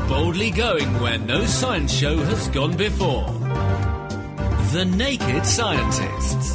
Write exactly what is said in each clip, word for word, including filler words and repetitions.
boldly going where no science show has gone before. The Naked Scientists.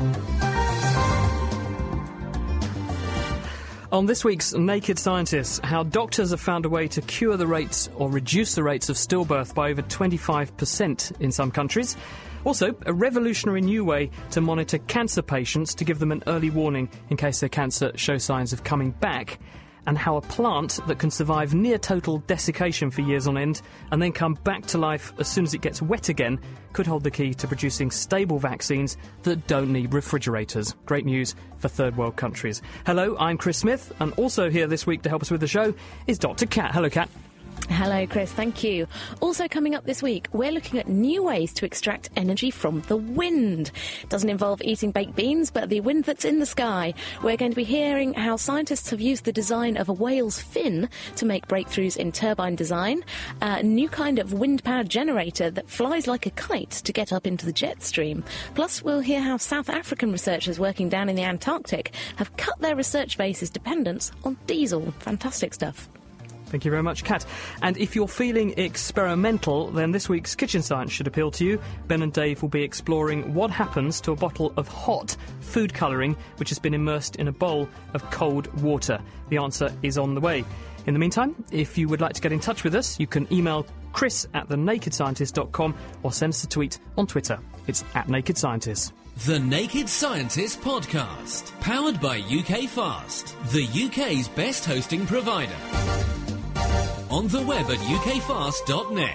On this week's Naked Scientists, how doctors have found a way to cure the rates or reduce the rates of stillbirth by over twenty-five percent in some countries. Also, a revolutionary new way to monitor cancer patients to give them an early warning in case their cancer shows signs of coming back. And how a plant that can survive near total desiccation for years on end and then come back to life as soon as it gets wet again could hold the key to producing stable vaccines that don't need refrigerators. Great news for third world countries. Hello, I'm Chris Smith, and also here this week to help us with the show is Doctor Kat. Hello, Kat. Hello, Chris. Thank you. Also coming up this week, we're looking at new ways to extract energy from the wind. Doesn't involve eating baked beans, but the wind that's in the sky. We're going to be hearing how scientists have used the design of a whale's fin to make breakthroughs in turbine design, a new kind of wind-powered generator that flies like a kite to get up into the jet stream. Plus, we'll hear how South African researchers working down in the Antarctic have cut their research base's dependence on diesel. Fantastic stuff. Thank you very much, Kat. And if you're feeling experimental, then this week's Kitchen Science should appeal to you. Ben and Dave will be exploring what happens to a bottle of hot food colouring which has been immersed in a bowl of cold water. The answer is on the way. In the meantime, if you would like to get in touch with us, you can email chris at the naked scientist dot com or send us a tweet on Twitter. It's at Naked Scientists. The Naked Scientists Podcast, powered by U K Fast, the U K's best hosting provider. On the web at u k fast dot net.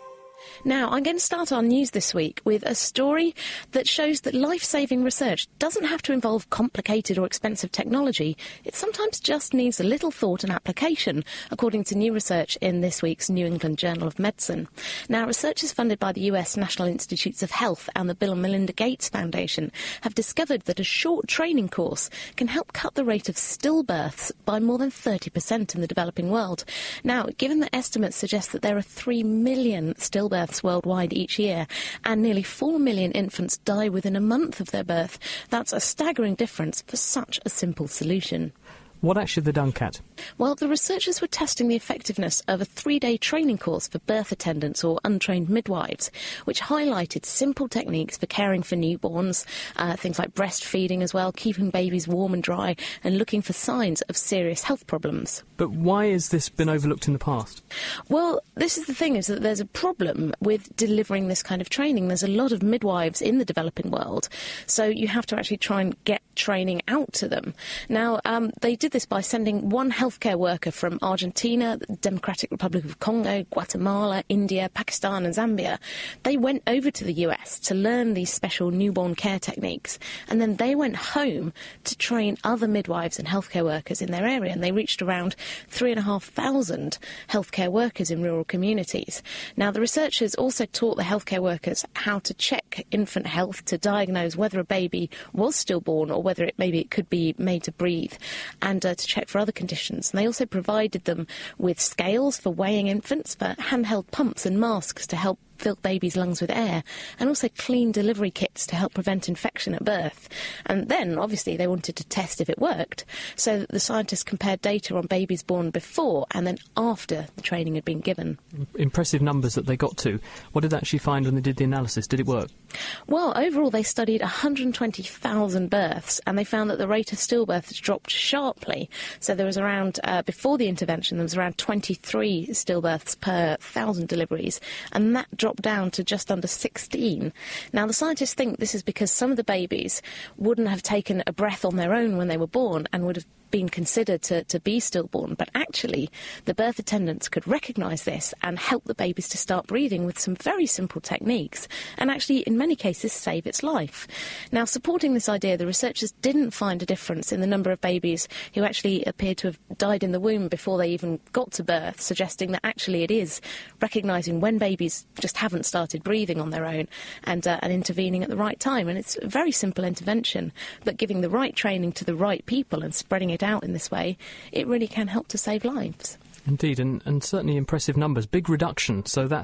Now, I'm going to start our news this week with a story that shows that life-saving research doesn't have to involve complicated or expensive technology. It sometimes just needs a little thought and application, according to new research in this week's New England Journal of Medicine. Now, researchers funded by the U S National Institutes of Health and the Bill and Melinda Gates Foundation have discovered that a short training course can help cut the rate of stillbirths by more than thirty percent in the developing world. Now, given that estimates suggest that there are three million stillbirths worldwide each year, and nearly four million infants die within a month of their birth, that's a staggering difference for such a simple solution. What actually have they done, Kat? Well, the researchers were testing the effectiveness of a three-day training course for birth attendants or untrained midwives, which highlighted simple techniques for caring for newborns, uh, things like breastfeeding as well, keeping babies warm and dry, and looking for signs of serious health problems. But why has this been overlooked in the past? Well, this is the thing, is that there's a problem with delivering this kind of training. There's a lot of midwives in the developing world, so you have to actually try and get training out to them. Now, um, they did this by sending one healthcare worker from Argentina, the Democratic Republic of Congo, Guatemala, India, Pakistan and Zambia. They went over to the U S to learn these special newborn care techniques, and then they went home to train other midwives and healthcare workers in their area, and they reached around three and a half thousand healthcare workers in rural communities. Now, the researchers also taught the healthcare workers how to check infant health to diagnose whether a baby was stillborn or whether it maybe it could be made to breathe, and uh, to check for other conditions. And they also provided them with scales for weighing infants, for handheld pumps and masks to help fill babies' lungs with air, and also clean delivery kits to help prevent infection at birth. And then, obviously, they wanted to test if it worked, so the scientists compared data on babies born before and then after the training had been given. Impressive numbers that they got to. What did they actually find when they did the analysis? Did it work? Well, overall, they studied one hundred twenty thousand births, and they found that the rate of stillbirth has dropped sharply. So there was around, uh, before the intervention, there was around twenty-three stillbirths per thousand deliveries, and that dropped down to just under sixteen. Now, the scientists think this is because some of the babies wouldn't have taken a breath on their own when they were born and would have been considered to, to be stillborn, but actually the birth attendants could recognise this and help the babies to start breathing with some very simple techniques, and actually in many cases save its life. Now, supporting this idea, the researchers didn't find a difference in the number of babies who actually appeared to have died in the womb before they even got to birth, suggesting that actually it is recognising when babies just haven't started breathing on their own and, uh, and intervening at the right time. And it's a very simple intervention, but giving the right training to the right people and spreading it out in this way, it really can help to save lives. Indeed, and, and certainly impressive numbers. Big reduction, so that's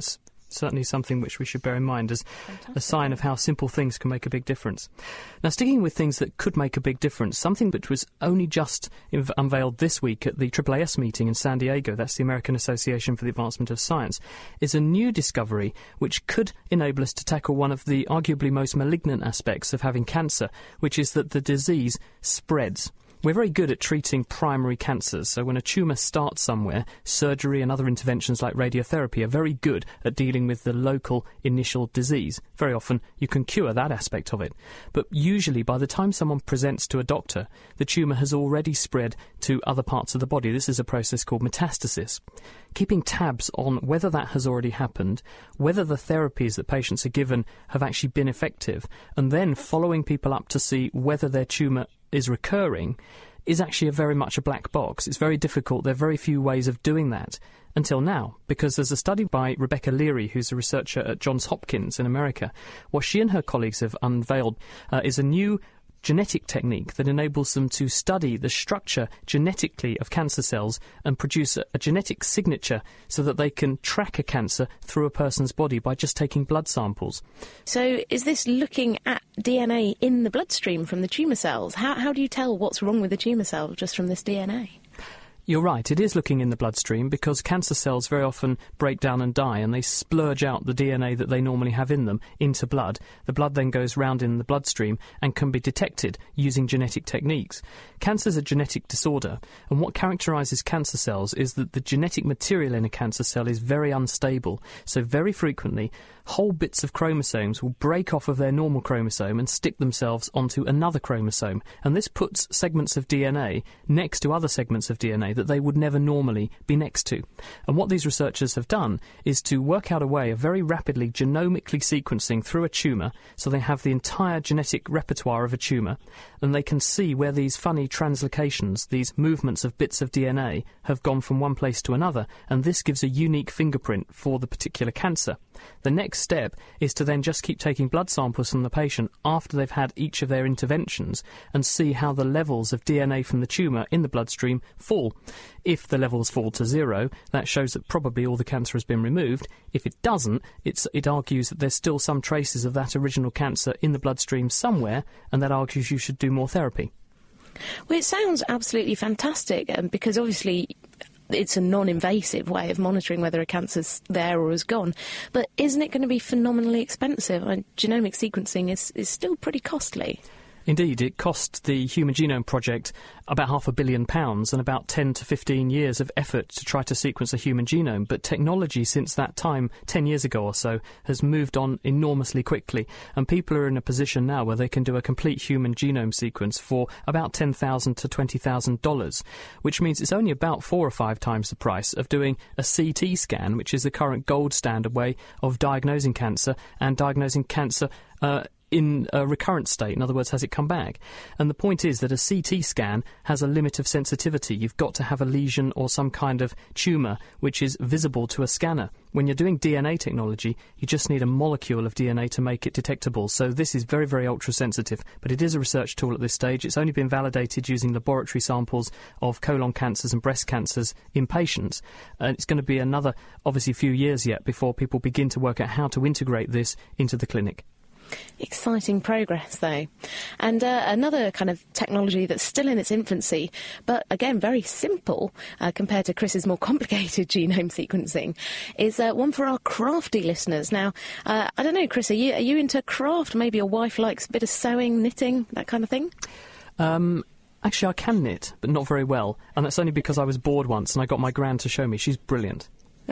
certainly something which we should bear in mind as Fantastic. A sign of how simple things can make a big difference. Now, sticking with things that could make a big difference, something which was only just inv- unveiled this week at the A A A S meeting in San Diego, that's the American Association for the Advancement of Science, is a new discovery which could enable us to tackle one of the arguably most malignant aspects of having cancer, which is that the disease spreads. We're very good at treating primary cancers, so when a tumour starts somewhere, surgery and other interventions like radiotherapy are very good at dealing with the local initial disease. Very often you can cure that aspect of it. But usually by the time someone presents to a doctor, the tumour has already spread to other parts of the body. This is a process called metastasis. Keeping tabs on whether that has already happened, whether the therapies that patients are given have actually been effective, and then following people up to see whether their tumour is recurring is actually a very much a black box. It's very difficult. There are very few ways of doing that until now, because there's a study by Rebecca Leary, who's a researcher at Johns Hopkins in America. What she and her colleagues have unveiled uh, is a new genetic technique that enables them to study the structure genetically of cancer cells and produce a, a genetic signature so that they can track a cancer through a person's body by just taking blood samples. So is this looking at D N A in the bloodstream from the tumour cells? How, how do you tell what's wrong with the tumour cell just from this D N A? You're right, it is looking in the bloodstream because cancer cells very often break down and die and they splurge out the D N A that they normally have in them into blood. The blood then goes round in the bloodstream and can be detected using genetic techniques. Cancer is a genetic disorder, and what characterises cancer cells is that the genetic material in a cancer cell is very unstable. So very frequently, whole bits of chromosomes will break off of their normal chromosome and stick themselves onto another chromosome. And this puts segments of D N A next to other segments of D N A that they would never normally be next to. And what these researchers have done is to work out a way of very rapidly genomically sequencing through a tumour, so they have the entire genetic repertoire of a tumour, and they can see where these funny translocations, these movements of bits of D N A, have gone from one place to another, and this gives a unique fingerprint for the particular cancer. The next step is to then just keep taking blood samples from the patient after they've had each of their interventions and see how the levels of D N A from the tumour in the bloodstream fall. If the levels fall to zero, that shows that probably all the cancer has been removed. If it doesn't, it's, it argues that there's still some traces of that original cancer in the bloodstream somewhere, and that argues you should do more therapy. Well, it sounds absolutely fantastic, um, because obviously it's a non-invasive way of monitoring whether a cancer's there or is gone. But isn't it going to be phenomenally expensive? I mean, genomic sequencing is, is still pretty costly. Indeed, it cost the Human Genome Project about half a billion pounds and about ten to fifteen years of effort to try to sequence a human genome. But technology since that time, ten years ago or so, has moved on enormously quickly. And people are in a position now where they can do a complete human genome sequence for about ten thousand dollars to twenty thousand dollars, which means it's only about four or five times the price of doing a C T scan, which is the current gold standard way of diagnosing cancer and diagnosing cancer uh, in a recurrent state. In other words, has it come back? And the point is that a C T scan has a limit of sensitivity. You've got to have a lesion or some kind of tumour which is visible to a scanner. When you're doing D N A technology, you just need a molecule of D N A to make it detectable. So this is very, very ultra-sensitive, but it is a research tool at this stage. It's only been validated using laboratory samples of colon cancers and breast cancers in patients. And it's going to be another, obviously, few years yet before people begin to work out how to integrate this into the clinic. Exciting progress, though. And uh, another kind of technology that's still in its infancy, but again very simple uh, compared to Chris's more complicated genome sequencing, is uh, one for our crafty listeners. Now, uh, I don't know, Chris, are you, are you into craft? Maybe your wife likes a bit of sewing, knitting, that kind of thing? Um... Actually, I can knit, but not very well. And that's only because I was bored once and I got my gran to show me. She's brilliant.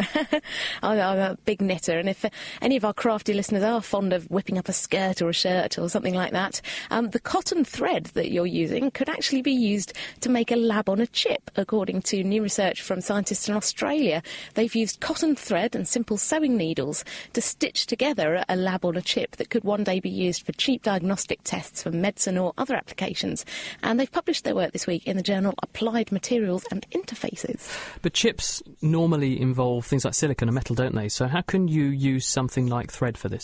I'm a big knitter, and if uh, any of our crafty listeners are fond of whipping up a skirt or a shirt or something like that, um, the cotton thread that you're using could actually be used to make a lab on a chip, according to new research from scientists in Australia. They've used cotton thread and simple sewing needles to stitch together a lab on a chip that could one day be used for cheap diagnostic tests for medicine or other applications. And they've published their work this week in the journal Applied Materials and Interfaces. But chips normally involve things like silicon and metal, don't they? So how can you use something like thread for this?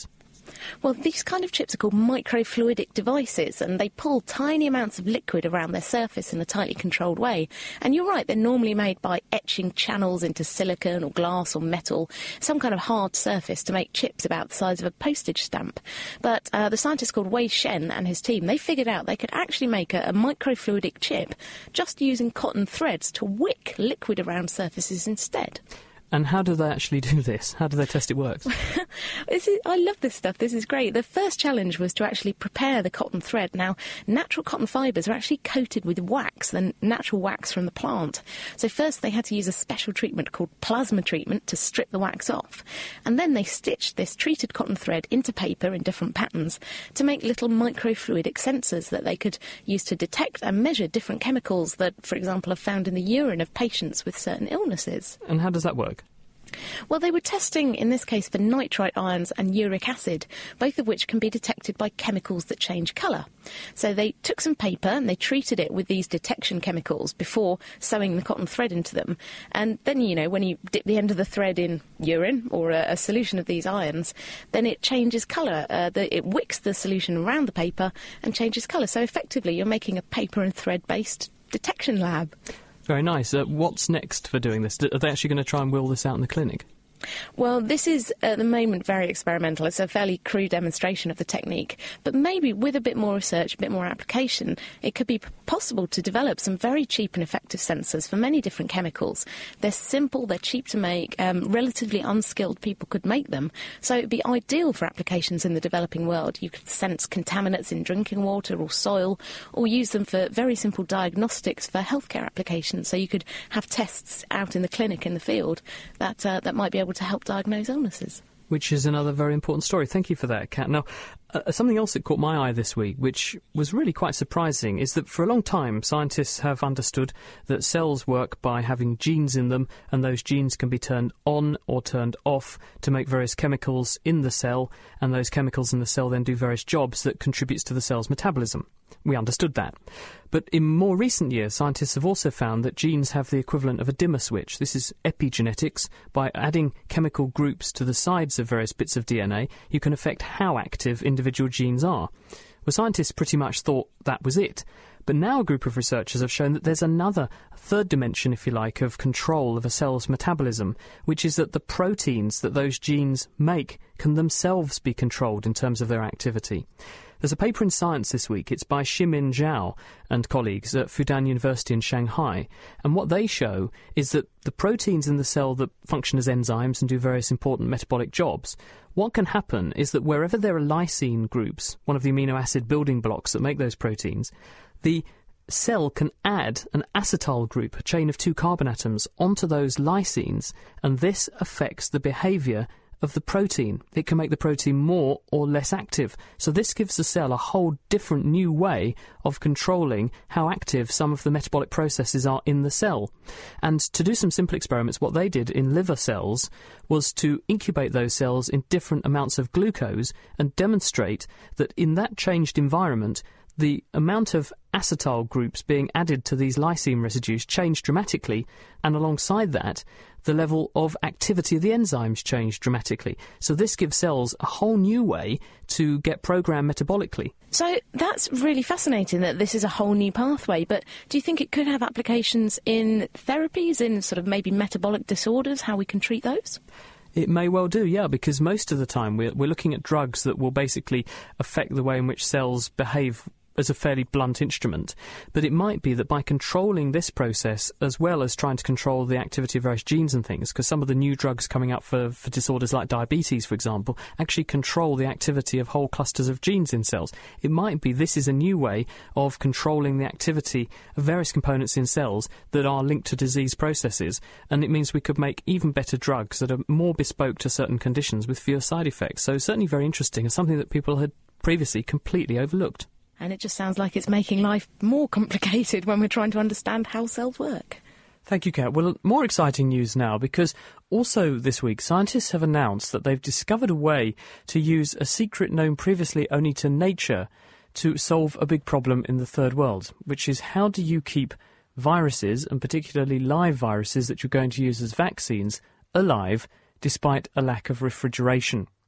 Well, these kind of chips are called microfluidic devices, and they pull tiny amounts of liquid around their surface in a tightly controlled way. And you're right, they're normally made by etching channels into silicon or glass or metal, some kind of hard surface to make chips about the size of a postage stamp. But uh, the scientist called Wei Shen and his team, they figured out they could actually make a, a microfluidic chip just using cotton threads to wick liquid around surfaces instead. And how do they actually do this? How do they test it works? This is, I love this stuff. This is great. The first challenge was to actually prepare the cotton thread. Now, natural cotton fibres are actually coated with wax, the natural wax from the plant. So first they had to use a special treatment called plasma treatment to strip the wax off. And then they stitched this treated cotton thread into paper in different patterns to make little microfluidic sensors that they could use to detect and measure different chemicals that, for example, are found in the urine of patients with certain illnesses. And how does that work? Well, they were testing, in this case, for nitrite ions and uric acid, both of which can be detected by chemicals that change colour. So they took some paper and they treated it with these detection chemicals before sewing the cotton thread into them. And then, you know, when you dip the end of the thread in urine or a, a solution of these ions, then it changes colour. Uh, the, it wicks the solution around the paper and changes colour. So effectively, you're making a paper and thread-based detection lab. Very nice. Uh, what's next for doing this? Are they actually going to try and wheel this out in the clinic? Well, this is, at the moment, very experimental. It's a fairly crude demonstration of the technique. But maybe with a bit more research, a bit more application, it could be possible to develop some very cheap and effective sensors for many different chemicals. They're simple, they're cheap to make, um, relatively unskilled people could make them. So it'd be ideal for applications in the developing world. You could sense contaminants in drinking water or soil, or use them for very simple diagnostics for healthcare applications. So you could have tests out in the clinic in the field that, uh, that might be able to help diagnose illnesses. Which is another very important story. Thank you for that, Kat. Now, uh, something else that caught my eye this week, which was really quite surprising, is that for a long time scientists have understood that cells work by having genes in them, and those genes can be turned on or turned off to make various chemicals in the cell, and those chemicals in the cell then do various jobs that contributes to the cell's metabolism. We understood that. But in more recent years, scientists have also found that genes have the equivalent of a dimmer switch. This is epigenetics. By adding chemical groups to the sides of various bits of D N A, you can affect how active individual genes are. Well, scientists pretty much thought that was it. But now a group of researchers have shown that there's another, third dimension, if you like, of control of a cell's metabolism, which is that the proteins that those genes make can themselves be controlled in terms of their activity. There's a paper in Science this week. It's by Ximin Zhao and colleagues at Fudan University in Shanghai. And what they show is that the proteins in the cell that function as enzymes and do various important metabolic jobs, what can happen is that wherever there are lysine groups, one of the amino acid building blocks that make those proteins, the cell can add an acetyl group, a chain of two carbon atoms, onto those lysines, and this affects the behaviour of the protein. It can make the protein more or less active. So this gives the cell a whole different new way of controlling how active some of the metabolic processes are in the cell. And to do some simple experiments, what they did in liver cells was to incubate those cells in different amounts of glucose and demonstrate that in that changed environment, the amount of acetyl groups being added to these lysine residues changed dramatically, and alongside that, the level of activity of the enzymes changed dramatically. So this gives cells a whole new way to get programmed metabolically. So that's really fascinating that this is a whole new pathway, but do you think it could have applications in therapies, in sort of maybe metabolic disorders, how we can treat those? It may well do, yeah, because most of the time we're, we're looking at drugs that will basically affect the way in which cells behave as a fairly blunt instrument. But it might be that by controlling this process, as well as trying to control the activity of various genes and things, because some of the new drugs coming up for, for disorders like diabetes, for example, actually control the activity of whole clusters of genes in cells. It might be this is a new way of controlling the activity of various components in cells that are linked to disease processes, and it means we could make even better drugs that are more bespoke to certain conditions with fewer side effects. So certainly very interesting, and something that people had previously completely overlooked. And it just sounds like it's making life more complicated when we're trying to understand how cells work. Thank you, Kat. Well, more exciting news now, because also this week scientists have announced that they've discovered a way to use a secret known previously only to nature to solve a big problem in the third world, which is how do you keep viruses, and particularly live viruses that you're going to use as vaccines, alive despite a lack of refrigeration.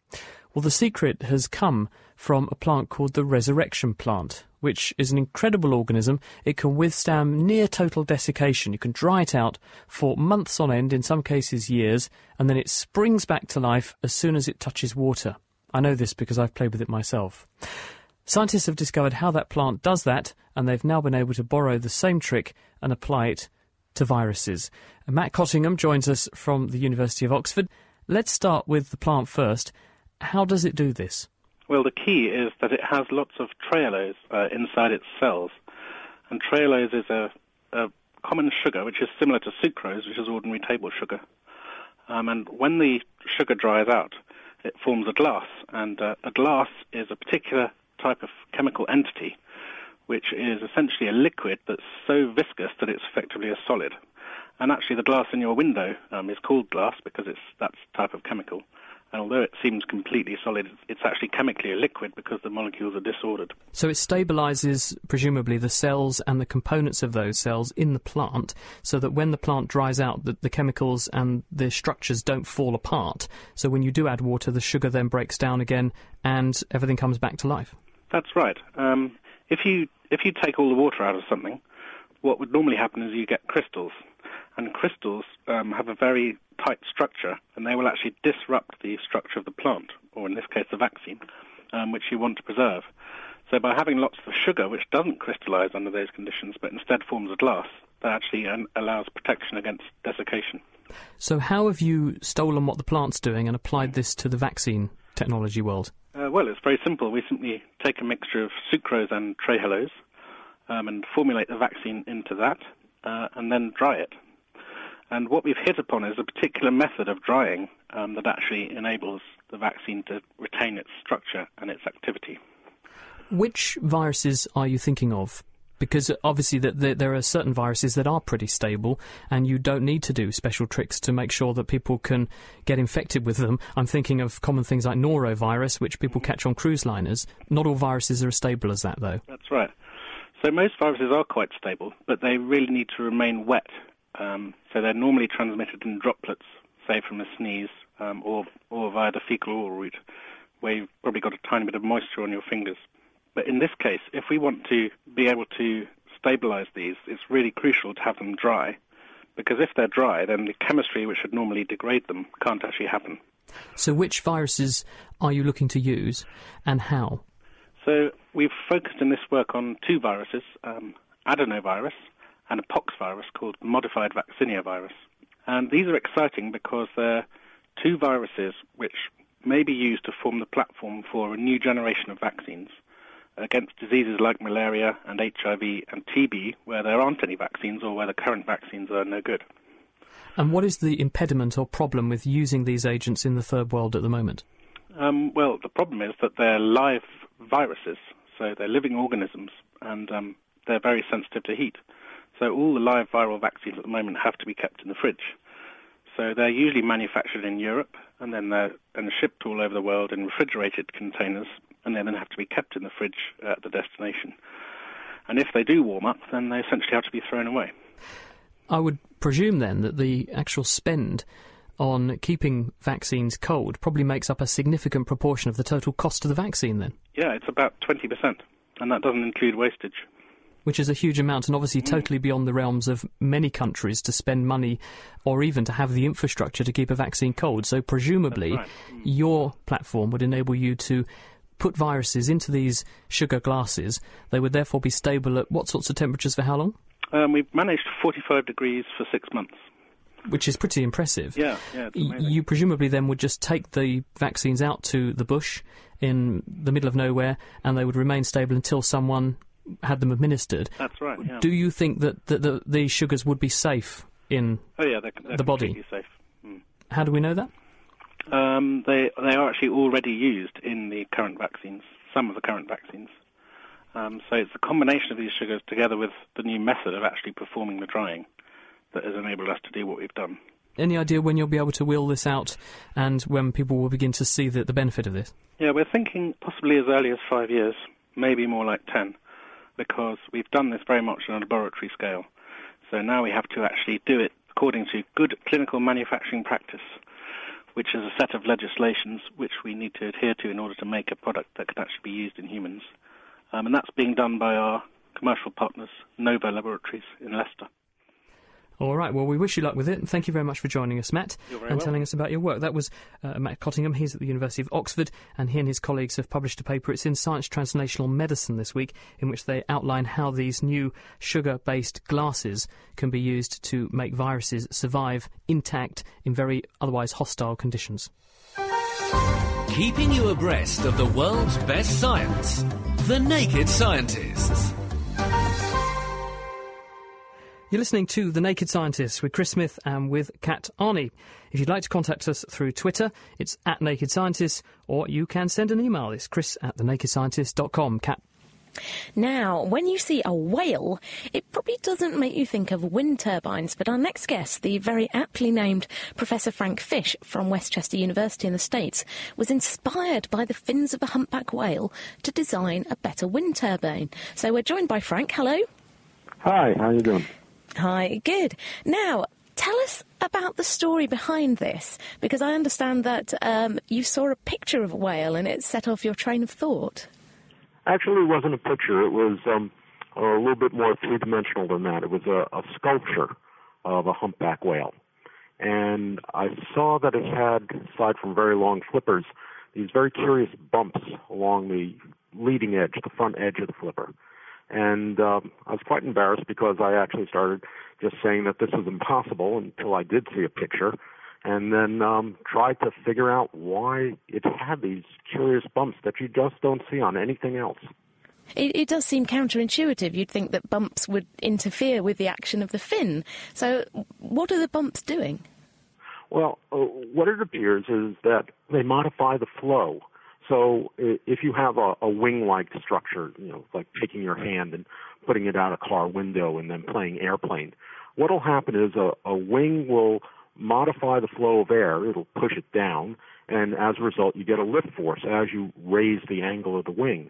Well, the secret has come from a plant called the resurrection plant, which is an incredible organism. It can withstand near total desiccation. You can dry it out for months on end, in some cases years, and then it springs back to life as soon as it touches water. I know this because I've played with it myself. Scientists have discovered how that plant does that, and they've now been able to borrow the same trick and apply it to viruses. And Matt Cottingham joins us from the University of Oxford. Let's start with the plant first. How does it do this? Well, the key is that it has lots of trehalose uh, inside its cells. And trehalose is a, a common sugar, which is similar to sucrose, which is ordinary table sugar. Um, and when the sugar dries out, it forms a glass. And uh, a glass is a particular type of chemical entity, which is essentially a liquid that's so viscous that it's effectively a solid. And actually the glass in your window um, is called glass because it's that type of chemical. And although it seems completely solid, it's actually chemically a liquid because the molecules are disordered. So it stabilises, presumably, the cells and the components of those cells in the plant so that when the plant dries out, the, the chemicals and the structures don't fall apart. So when you do add water, the sugar then breaks down again and everything comes back to life. That's right. Um, if you if you take all the water out of something, what would normally happen is you get crystals. And crystals um, have a very tight structure, and they will actually disrupt the structure of the plant, or in this case the vaccine, um, which you want to preserve. So by having lots of sugar, which doesn't crystallize under those conditions, but instead forms a glass, that actually um, allows protection against desiccation. So how have you stolen what the plant's doing and applied this to the vaccine technology world? Uh, well, it's very simple. We simply take a mixture of sucrose and trehalose um, and formulate the vaccine into that, uh, and then dry it. And what we've hit upon is a particular method of drying um, that actually enables the vaccine to retain its structure and its activity. Which viruses are you thinking of? Because obviously that there, there are certain viruses that are pretty stable and you don't need to do special tricks to make sure that people can get infected with them. I'm thinking of common things like norovirus, which people catch on cruise liners. Not all viruses are as stable as that, though. That's right. So most viruses are quite stable, but they really need to remain wet. Um, so they're normally transmitted in droplets, say from a sneeze, um, or, or via the fecal-oral route, where you've probably got a tiny bit of moisture on your fingers. But in this case, if we want to be able to stabilize these, it's really crucial to have them dry, because if they're dry, then the chemistry which would normally degrade them can't actually happen. So which viruses are you looking to use, and how? So we've focused in this work on two viruses, um, adenovirus, and a pox virus called modified vaccinia virus. And these are exciting because they're two viruses which may be used to form the platform for a new generation of vaccines against diseases like malaria and H I V and T B, where there aren't any vaccines or where the current vaccines are no good. And what is the impediment or problem with using these agents in the third world at the moment? Um, well, the problem is that they're live viruses, so they're living organisms, and um, they're very sensitive to heat. So all the live viral vaccines at the moment have to be kept in the fridge. So they're usually manufactured in Europe, and then they're and shipped all over the world in refrigerated containers, and they then have to be kept in the fridge at the destination. And if they do warm up, then they essentially have to be thrown away. I would presume then that the actual spend on keeping vaccines cold probably makes up a significant proportion of the total cost of the vaccine then? Yeah, it's about twenty percent, and that doesn't include wastage. Which is a huge amount, and obviously totally beyond the realms of many countries to spend money or even to have the infrastructure to keep a vaccine cold. So presumably right. your platform would enable you to put viruses into these sugar glasses. They would therefore be stable at what sorts of temperatures for how long? Um, we've managed forty-five degrees for six months. Which is pretty impressive. Yeah, yeah, it's amazing. You presumably then would just take the vaccines out to the bush in the middle of nowhere and they would remain stable until someone had them administered. That's right, yeah. Do you think that, that the, these sugars would be safe in oh, yeah, they're, they're the body? completely safe. Mm. How do we know that? Um, they they are actually already used in the current vaccines, some of the current vaccines. Um, so it's a combination of these sugars together with the new method of actually performing the drying that has enabled us to do what we've done. Any idea when you'll be able to wheel this out and when people will begin to see the, the benefit of this? Yeah, we're thinking possibly as early as five years, maybe more like ten. Because we've done this very much on a laboratory scale. So now we have to actually do it according to good clinical manufacturing practice, which is a set of legislations which we need to adhere to in order to make a product that could actually be used in humans. Um, and that's being done by our commercial partners, Nova Laboratories in Leicester. All right, well, we wish you luck with it, and thank you very much for joining us, Matt, You're very and welcome. telling us about your work. That was uh, Matt Cottingham. He's at the University of Oxford, and he and his colleagues have published a paper. It's in Science Translational Medicine this week, in which they outline how these new sugar-based glasses can be used to make viruses survive intact in very otherwise hostile conditions. Keeping you abreast of the world's best science. The Naked Scientists. You're listening to The Naked Scientists with Chris Smith and with Kat Arney. If you'd like to contact us through Twitter, it's at Naked Scientists, or you can send an email. It's chris at the naked scientist dot com. Kat. Now, when you see a whale, it probably doesn't make you think of wind turbines, but our next guest, the very aptly named Professor Frank Fish from Westchester University in the States, was inspired by the fins of a humpback whale to design a better wind turbine. So we're joined by Frank. Hello. Hi, how you doing? Hi, good. Now, tell us about the story behind this, because I understand that um, you saw a picture of a whale and it set off your train of thought. Actually, it wasn't a picture. It was um, a little bit more three-dimensional than that. It was a, a sculpture of a humpback whale. And I saw that it had, aside from very long flippers, these very curious bumps along the leading edge, the front edge of the flipper. And um, I was quite embarrassed because I actually started just saying that this was impossible until I did see a picture, and then um, tried to figure out why it had these curious bumps that you just don't see on anything else. It, it does seem counterintuitive. You'd think that bumps would interfere with the action of the fin. So what are the bumps doing? Well, uh, what it appears is that they modify the flow. So if you have a, a wing-like structure, you know, like taking your hand and putting it out a car window and then playing airplane, what will happen is a, a wing will modify the flow of air. It'll push it down, and as a result, you get a lift force as you raise the angle of the wing.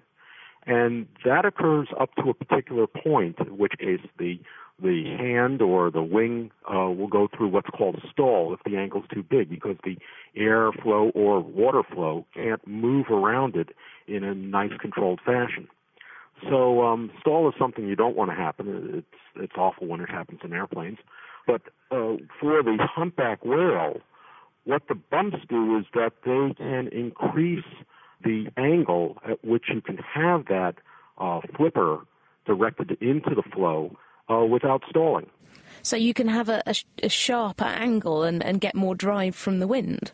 And that occurs up to a particular point, in which case the the hand or the wing uh, will go through what's called a stall if the angle's too big, because the air flow or water flow can't move around it in a nice controlled fashion. So um, stall is something you don't want to happen. It's it's awful when it happens in airplanes. But uh, for the humpback whale, what the bumps do is that they can increase the angle at which you can have that uh, flipper directed into the flow uh, without stalling. So you can have a, a, a sharper angle and, and get more drive from the wind?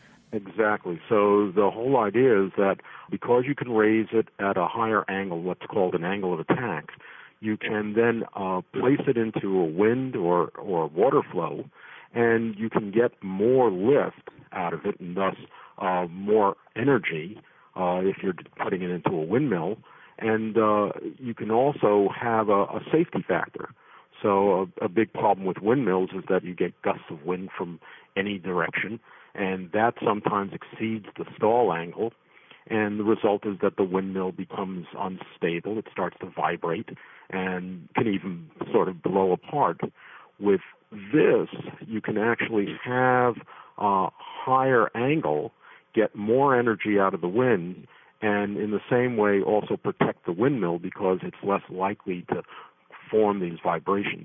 Exactly. So the whole idea is that because you can raise it at a higher angle, what's called an angle of attack, you can then uh, place it into a wind or, or water flow, and you can get more lift out of it and thus uh, more energy uh, if you're putting it into a windmill. And uh, you can also have a, a safety factor. So a, a big problem with windmills is that you get gusts of wind from any direction, and that sometimes exceeds the stall angle. And the result is that the windmill becomes unstable. It starts to vibrate and can even sort of blow apart. With this, you can actually have a higher angle, get more energy out of the wind, and in the same way also protect the windmill because it's less likely to form these vibrations.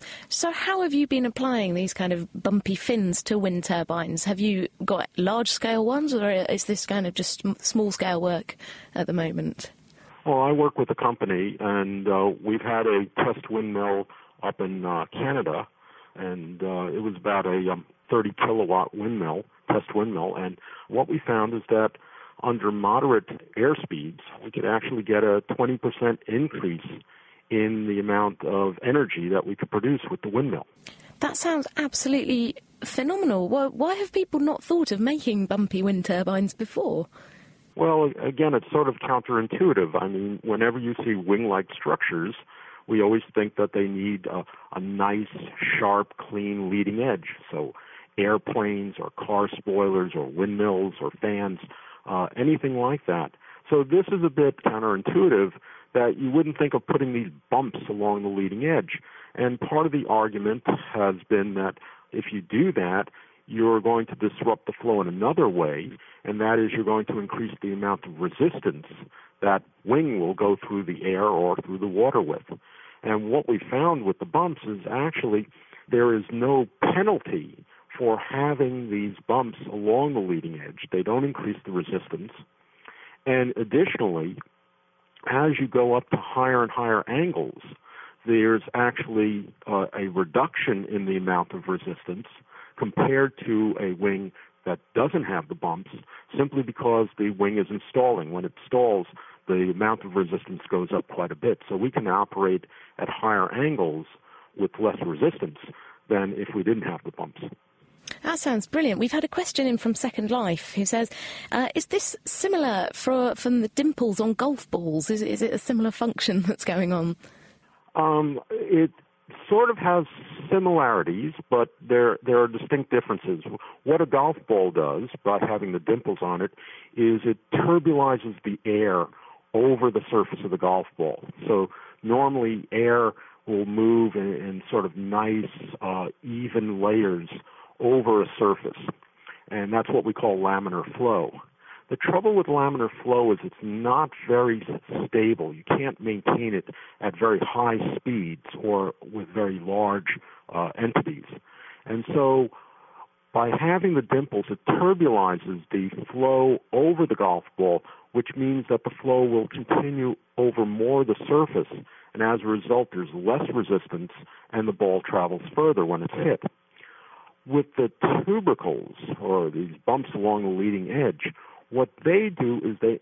So how have you been applying these kind of bumpy fins to wind turbines? Have you got large-scale ones, or is this kind of just small-scale work at the moment? Well, I work with a company, and uh, we've had a test windmill up in uh, Canada, and uh, it was about a um, thirty kilowatt windmill, test windmill, and what we found is that under moderate air speeds, we could actually get a twenty percent increase in the amount of energy that we could produce with the windmill. That sounds absolutely phenomenal. Why, why have people not thought of making bumpy wind turbines before? Well, again, it's sort of counterintuitive. I mean, whenever you see wing-like structures, we always think that they need a, a nice, sharp, clean leading edge. So airplanes or car spoilers or windmills or fans, uh, anything like that. So this is a bit counterintuitive that you wouldn't think of putting these bumps along the leading edge. And part of the argument has been that if you do that, you're going to disrupt the flow in another way, and that is you're going to increase the amount of resistance that wing will go through the air or through the water with. And what we found with the bumps is actually there is no penalty for having these bumps along the leading edge. They don't increase the resistance. And additionally, as you go up to higher and higher angles, there's actually uh, a reduction in the amount of resistance compared to a wing that doesn't have the bumps, simply because the wing is installing. When it stalls, the amount of resistance goes up quite a bit. So we can operate at higher angles with less resistance than if we didn't have the bumps. That sounds brilliant. We've had a question in from Second Life who says, uh, is this similar for, from the dimples on golf balls? Is, is it a similar function that's going on? Um, it sort of has similarities, but there there are distinct differences. What a golf ball does by having the dimples on it is it turbulizes the air over the surface of the golf ball. So normally air will move in, in sort of nice, uh, even layers over a surface, and that's what we call laminar flow. The trouble with laminar flow is it's not very stable. You can't maintain it at very high speeds or with very large uh, entities. And so by having the dimples, it turbulizes the flow over the golf ball, which means that the flow will continue over more of the surface, and as a result, there's less resistance, and the ball travels further when it's hit. With the tubercles, or these bumps along the leading edge, what they do is they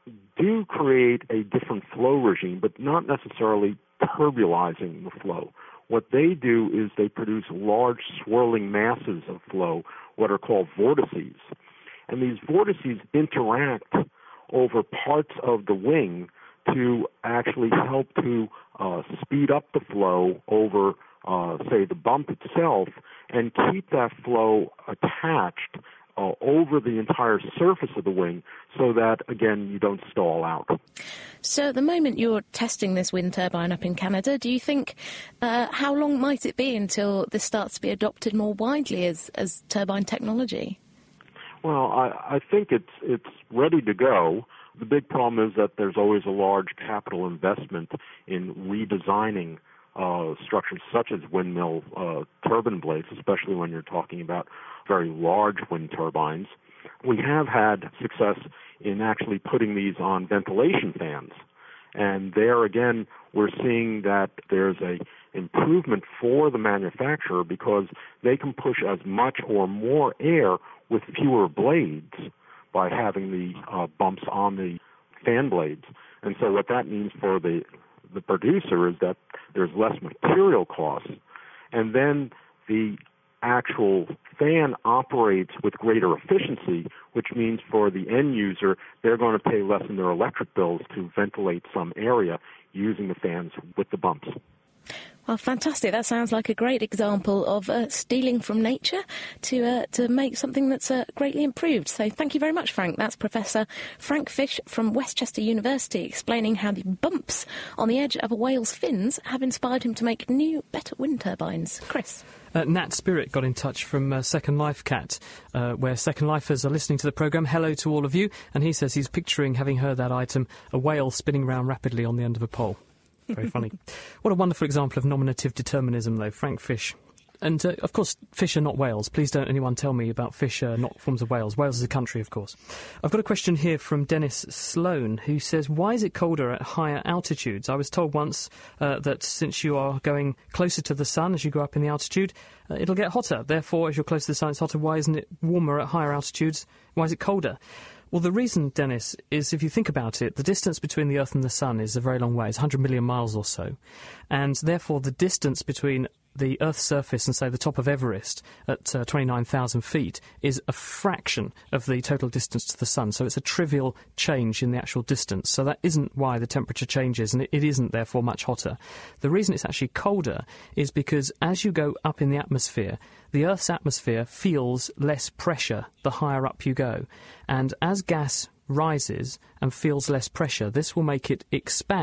do create a different flow regime, but not necessarily turbulizing the flow. What they do is they produce large swirling masses of flow, what are called vortices. And these vortices interact over parts of the wing to actually help to uh, speed up the flow over, uh, say, the bump itself, and keep that flow attached Uh, over the entire surface of the wing so that, again, you don't stall out. So at the moment you're testing this wind turbine up in Canada, do you think, uh, how long might it be until this starts to be adopted more widely as, as turbine technology? Well, I, I think it's it's ready to go. The big problem is that there's always a large capital investment in redesigning uh, structures such as windmill uh, turbine blades, especially when you're talking about very large wind turbines. We have had success in actually putting these on ventilation fans. And there again, we're seeing that there's a improvement for the manufacturer because they can push as much or more air with fewer blades by having the uh, bumps on the fan blades. And so what that means for the the producer is that there's less material costs. And then the actual fan operates with greater efficiency, which means for the end user, they're going to pay less in their electric bills to ventilate some area using the fans with the bumps. Well, fantastic. That sounds like a great example of uh, stealing from nature to uh, to make something that's uh, greatly improved. So thank you very much, Frank. That's Professor Frank Fish from Westchester University explaining how the bumps on the edge of a whale's fins have inspired him to make new, better wind turbines. Chris? Uh, Nat Spirit got in touch from uh, Second Life Cat, uh, where Second Lifers are listening to the programme. Hello to all of you. And he says he's picturing, having heard that item, a whale spinning round rapidly on the end of a pole. Very funny. What a wonderful example of nominative determinism, though, Frank Fish. And, uh, of course, fish are not whales. Please don't anyone tell me about fish are not forms of whales. Wales is a country, of course. I've got a question here from Dennis Sloan, who says, why is it colder at higher altitudes? I was told once uh, that since you are going closer to the sun as you go up in the altitude, uh, it'll get hotter. Therefore, as you're closer to the sun, it's hotter. Why isn't it warmer at higher altitudes? Why is it colder? Well, the reason, Dennis, is if you think about it, the distance between the Earth and the Sun is a very long way. It's one hundred million miles or so. And therefore, the distance between the Earth's surface and, say, the top of Everest at uh, twenty-nine thousand feet is a fraction of the total distance to the Sun. So it's a trivial change in the actual distance. So that isn't why the temperature changes, and it, it isn't, therefore, much hotter. The reason it's actually colder is because as you go up in the atmosphere, the Earth's atmosphere feels less pressure the higher up you go. And as gas rises and feels less pressure, this will make it expand.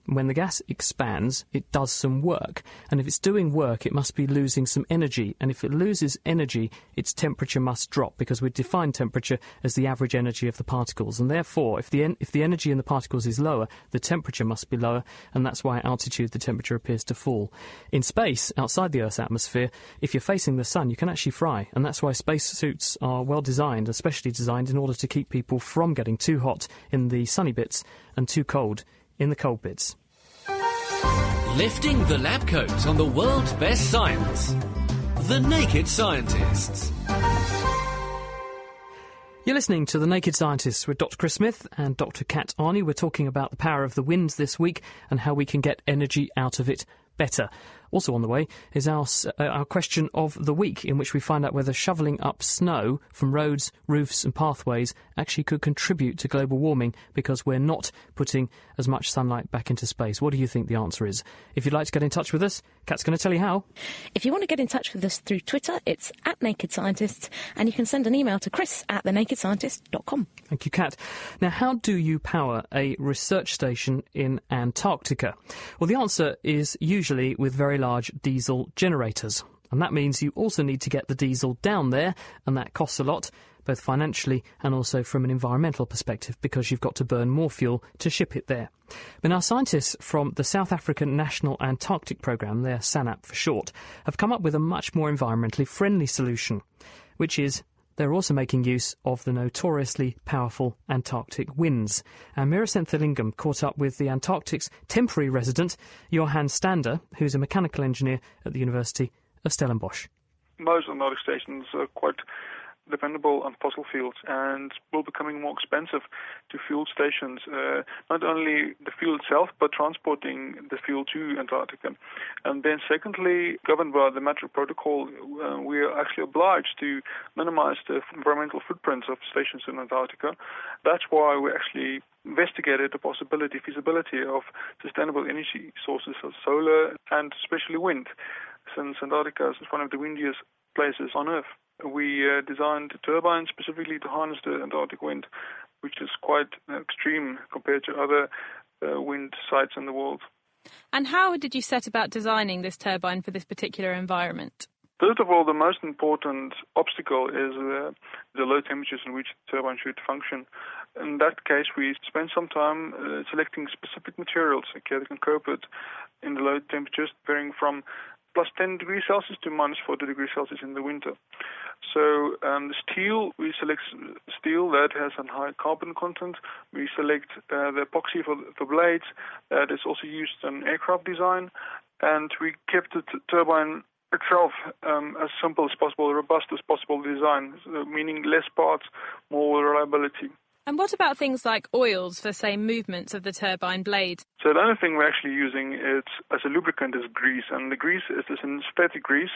When the gas expands, it does some work. And if it's doing work, it must be losing some energy. And if it loses energy, its temperature must drop, because we define temperature as the average energy of the particles. And therefore, if the en- if the energy in the particles is lower, the temperature must be lower. And that's why at altitude the temperature appears to fall. In space, outside the Earth's atmosphere, if you're facing the sun, you can actually fry. And that's why spacesuits are well designed, especially designed in order to keep people from getting too hot in the sunny bits and too cold in the cold bits. Lifting the lab coat on the world's best science. The Naked Scientists. You're listening to The Naked Scientists with Doctor Chris Smith and Doctor Kat Arney. We're talking about the power of the wind this week and how we can get energy out of it better. Also on the way is our, uh, our question of the week, in which we find out whether shovelling up snow from roads, roofs and pathways actually could contribute to global warming, because we're not putting as much sunlight back into space. What do you think the answer is? If you'd like to get in touch with us, Kat's going to tell you how. If you want to get in touch with us through Twitter, it's at Naked Scientists, and you can send an email to chris at the naked scientist dot com. Thank you, Kat. Now, how do you power a research station in Antarctica? Well, the answer is usually with very large diesel generators. And that means you also need to get the diesel down there, and that costs a lot, both financially and also from an environmental perspective, because you've got to burn more fuel to ship it there. But now scientists from the South African National Antarctic Programme, their SANAP for short, have come up with a much more environmentally friendly solution, which is they're also making use of the notoriously powerful Antarctic winds. And Mira Senthilingam caught up with the Antarctic's temporary resident, Johan Stander, who's a mechanical engineer at the University of Stellenbosch. Most Antarctic stations are quite dependable on fossil fuels and will becoming more expensive to fuel stations. Uh, not only the fuel itself, but transporting the fuel to Antarctica. And then secondly, governed by the Montreal Protocol, uh, we are actually obliged to minimize the environmental footprints of stations in Antarctica. That's why we actually investigated the possibility, feasibility of sustainable energy sources of solar and especially wind, since Antarctica is one of the windiest places on Earth. We uh, designed turbines specifically to harness the Antarctic wind, which is quite extreme compared to other uh, wind sites in the world. And how did you set about designing this turbine for this particular environment? First of all, the most important obstacle is uh, the low temperatures in which the turbine should function. In that case, we spent some time uh, selecting specific materials okay, that can cope with in the low temperatures, varying from plus ten degrees Celsius to minus forty degrees Celsius in the winter. So um, the steel, we select steel that has a high carbon content. We select uh, the epoxy for the blades that is also used in aircraft design. And we kept the t- turbine itself um, as simple as possible, robust as possible design, so meaning less parts, more reliability. And what about things like oils for, say, movements of the turbine blade? So the only thing we're actually using it as a lubricant is grease, and the grease is a synthetic grease,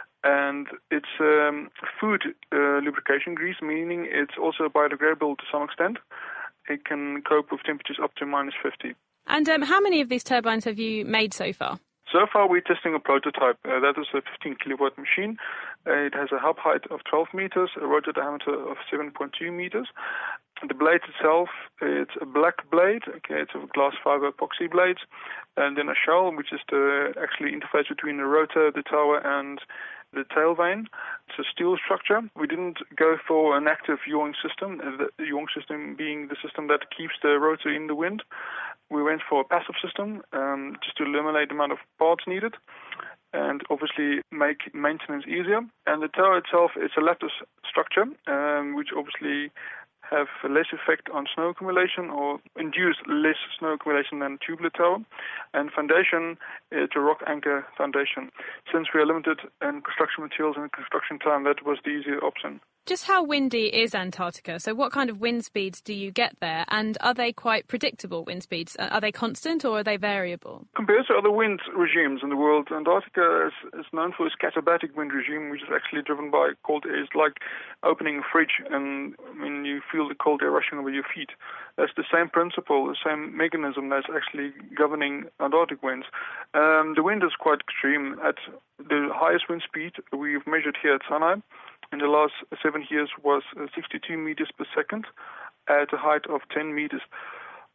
and it's um, food uh, lubrication grease, meaning it's also biodegradable to some extent. It can cope with temperatures up to minus fifty. And um, how many of these turbines have you made so far? So far, we're testing a prototype. Uh, that is a fifteen kilowatt machine. Uh, it has a hub height of twelve meters, a rotor diameter of seven point two meters. The blade itself, it's a black blade. Okay, it's a glass fiber epoxy blade, and then a shell, which is the actually interface between the rotor, the tower, and the tail vane. It's a steel structure. We didn't go for an active yawing system, the yawing system being the system that keeps the rotor in the wind. We went for a passive system um, just to eliminate the amount of parts needed and obviously make maintenance easier. And the tower itself is a lattice structure, um, which obviously have less effect on snow accumulation or induce less snow accumulation than tubular tower. And foundation, it's a rock anchor foundation. Since we are limited in construction materials and construction time, that was the easier option. Just how windy is Antarctica? So what kind of wind speeds do you get there? And are they quite predictable wind speeds? Are they constant or are they variable? Compared to other wind regimes in the world, Antarctica is, is known for its katabatic wind regime, which is actually driven by cold air. It's like opening a fridge and I mean, you feel the cold air rushing over your feet. That's the same principle, the same mechanism that's actually governing Antarctic winds. Um, the wind is quite extreme. At the highest wind speed we've measured here at Sinai in the last seven years was sixty-two meters per second at a height of ten meters.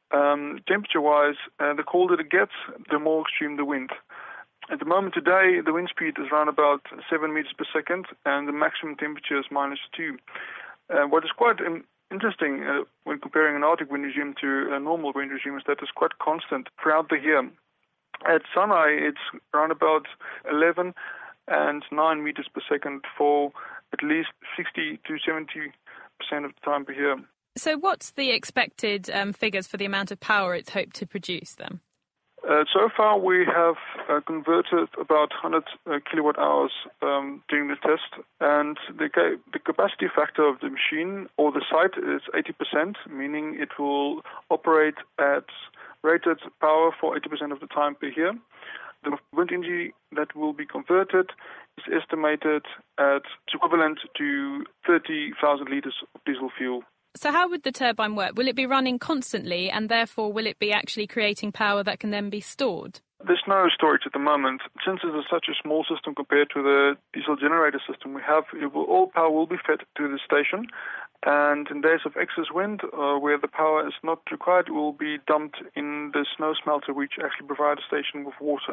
Um, temperature-wise, uh, the colder it gets, the more extreme the wind. At the moment today, the wind speed is around about seven meters per second, and the maximum temperature is minus two. Uh, what is quite um, interesting uh, when comparing an Arctic wind regime to a normal wind regime is that it's quite constant throughout the year. At Sunai, it's around about eleven and nine meters per second for at least sixty to seventy percent of the time per year. So what's the expected um, figures for the amount of power it's hoped to produce then? Uh, so far, we have uh, converted about one hundred uh, kilowatt hours um, during the test, and the, ca- the capacity factor of the machine or the site is eighty percent, meaning it will operate at rated power for eighty percent of the time per year. The wind energy that will be converted is estimated at equivalent to thirty thousand litres of diesel fuel. So how would the turbine work? Will it be running constantly, and therefore will it be actually creating power that can then be stored? There's no storage at the moment. Since this is such a small system compared to the diesel generator system we have, it will, all power will be fed to the station, and in days of excess wind, uh, where the power is not required, it will be dumped in the snow smelter, which actually provides the station with water.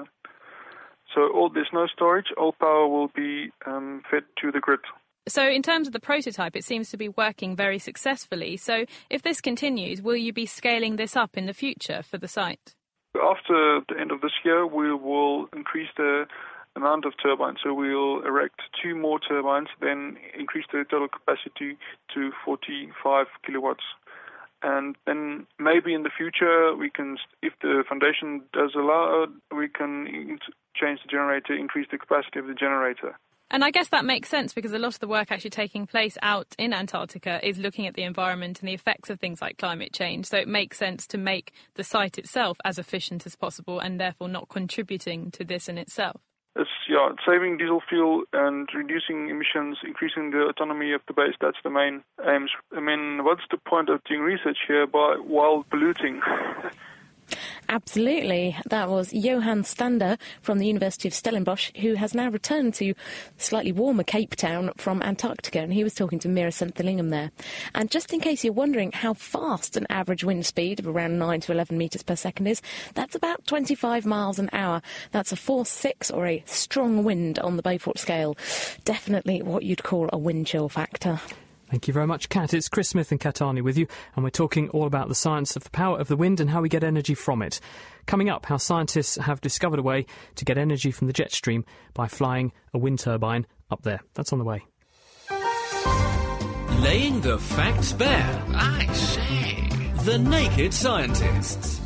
So all, there's no storage, all power will be um, fed to the grid. So in terms of the prototype, it seems to be working very successfully. So if this continues, will you be scaling this up in the future for the site? After the end of this year, we will increase the amount of turbines. So we'll erect two more turbines, then increase the total capacity to forty-five kilowatts. And then maybe in the future, we can, if the foundation does allow, we can change the generator, increase the capacity of the generator. And I guess that makes sense because a lot of the work actually taking place out in Antarctica is looking at the environment and the effects of things like climate change. So it makes sense to make the site itself as efficient as possible and therefore not contributing to this in itself. It's, yeah, saving diesel fuel and reducing emissions, increasing the autonomy of the base, that's the main aims. I mean, what's the point of doing research here by while polluting? Absolutely. That was Johan Stander from the University of Stellenbosch, who has now returned to slightly warmer Cape Town from Antarctica, and he was talking to Mira Senthilingam there. And just in case you're wondering how fast an average wind speed of around nine to eleven metres per second is, that's about twenty-five miles an hour. That's a force six or a strong wind on the Beaufort scale. Definitely what you'd call a wind chill factor. Thank you very much, Kat. It's Chris Smith and Kat Arney with you, and we're talking all about the science of the power of the wind and how we get energy from it. Coming up, how scientists have discovered a way to get energy from the jet stream by flying a wind turbine up there. That's on the way. Laying the facts bare. I say. The Naked Scientists.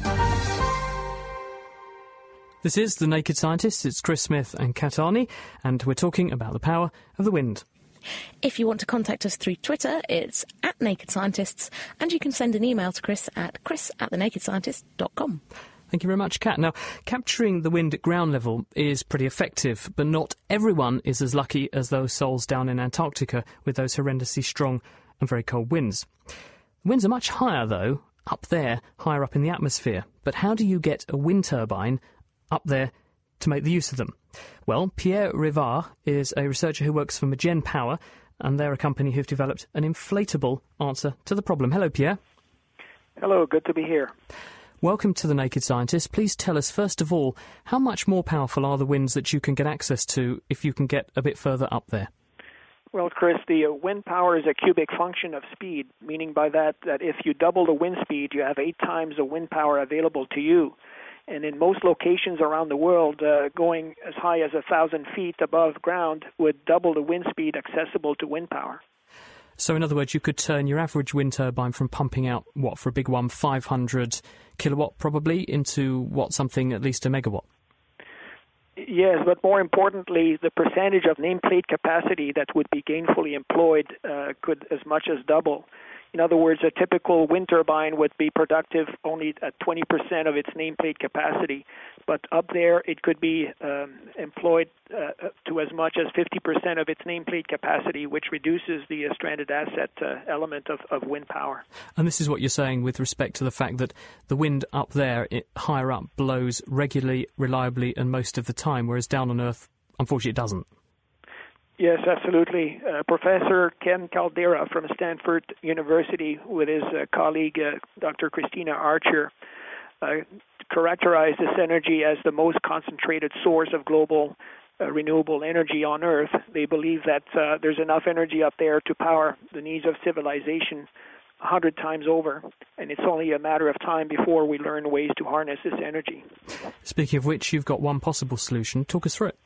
This is The Naked Scientists. It's Chris Smith and Kat Arney, and we're talking about the power of the wind. If you want to contact us through Twitter, it's at Naked Scientists, and you can send an email to Chris at chris at the naked scientist dot com. Thank you very much, Kat. Now, capturing the wind at ground level is pretty effective, but not everyone is as lucky as those souls down in Antarctica with those horrendously strong and very cold winds. The winds are much higher, though, up there, higher up in the atmosphere. But how do you get a wind turbine up there to make the use of them? Well, Pierre Rivard is a researcher who works for Magen Power, and they're a company who've developed an inflatable answer to the problem. Hello, Pierre. Hello, good to be here. Welcome to The Naked Scientist. Please tell us, first of all, how much more powerful are the winds that you can get access to if you can get a bit further up there? Well, Chris, the uh, wind power is a cubic function of speed, meaning by that that if you double the wind speed, you have eight times the wind power available to you. And in most locations around the world, uh, going as high as one thousand feet above ground would double the wind speed accessible to wind power. So, in other words, you could turn your average wind turbine from pumping out, what, for a big one, five hundred kilowatt probably, into, what, something at least a megawatt? Yes, but more importantly, the percentage of nameplate capacity that would be gainfully employed uh, could as much as double. In other words, a typical wind turbine would be productive only at twenty percent of its nameplate capacity, but up there it could be um, employed uh, to as much as fifty percent of its nameplate capacity, which reduces the uh, stranded asset uh, element of, of wind power. And this is what you're saying with respect to the fact that the wind up there, it, higher up, blows regularly, reliably, and most of the time, whereas down on Earth, unfortunately, it doesn't. Yes, absolutely. Uh, Professor Ken Caldera from Stanford University with his uh, colleague uh, Doctor Christina Archer uh, characterized this energy as the most concentrated source of global uh, renewable energy on Earth. They believe that uh, there's enough energy up there to power the needs of civilization a hundred times over, and it's only a matter of time before we learn ways to harness this energy. Speaking of which, you've got one possible solution. Talk us through it.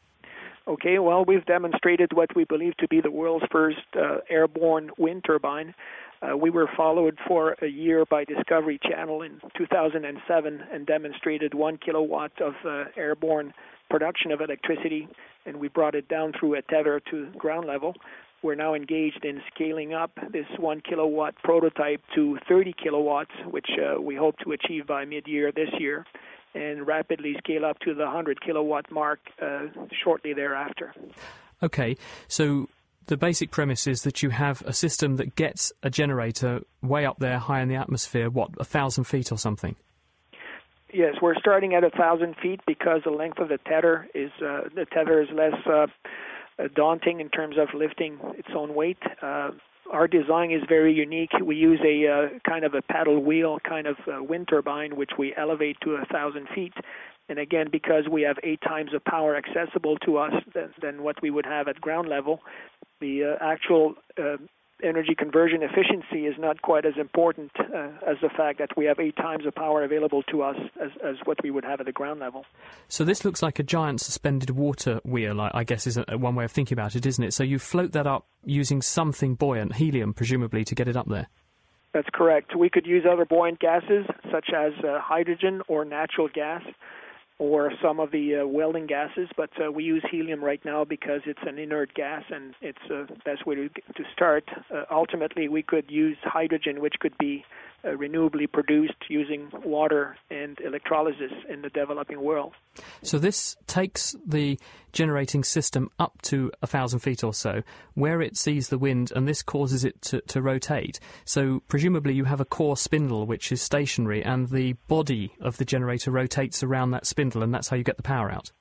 Okay, well, we've demonstrated what we believe to be the world's first uh, airborne wind turbine. Uh, we were followed for a year by Discovery Channel in two thousand seven and demonstrated one kilowatt of uh, airborne production of electricity, and we brought it down through a tether to ground level. We're now engaged in scaling up this one kilowatt prototype to thirty kilowatts, which uh, we hope to achieve by mid-year this year, and rapidly scale up to the one hundred kilowatt mark uh, shortly thereafter. Okay, so the basic premise is that you have a system that gets a generator way up there, high in the atmosphere, what, a thousand feet or something? Yes, we're starting at a thousand feet because the length of the tether is uh, the tether is less uh, daunting in terms of lifting its own weight. Uh, Our design is very unique. We use a uh, kind of a paddle wheel kind of uh, wind turbine, which we elevate to a thousand feet. And again, because we have eight times the power accessible to us than, than what we would have at ground level, the uh, actual uh, energy conversion efficiency is not quite as important uh, as the fact that we have eight times the power available to us as, as what we would have at the ground level. So this looks like a giant suspended water wheel, I, I guess is a, one way of thinking about it, isn't it? So you float that up using something buoyant, helium presumably, to get it up there. That's correct. We could use other buoyant gases such as uh, hydrogen or natural gas, or some of the uh, welding gases, but uh, we use helium right now because it's an inert gas and it's uh, the best way to, to start. Uh, ultimately, we could use hydrogen, which could be uh, renewably produced using water and electrolysis in the developing world. So this takes the generating system up to a thousand feet or so, where it sees the wind, and this causes it to, to rotate. So presumably you have a core spindle which is stationary, and the body of the generator rotates around that spindle, and that's how you get the power out.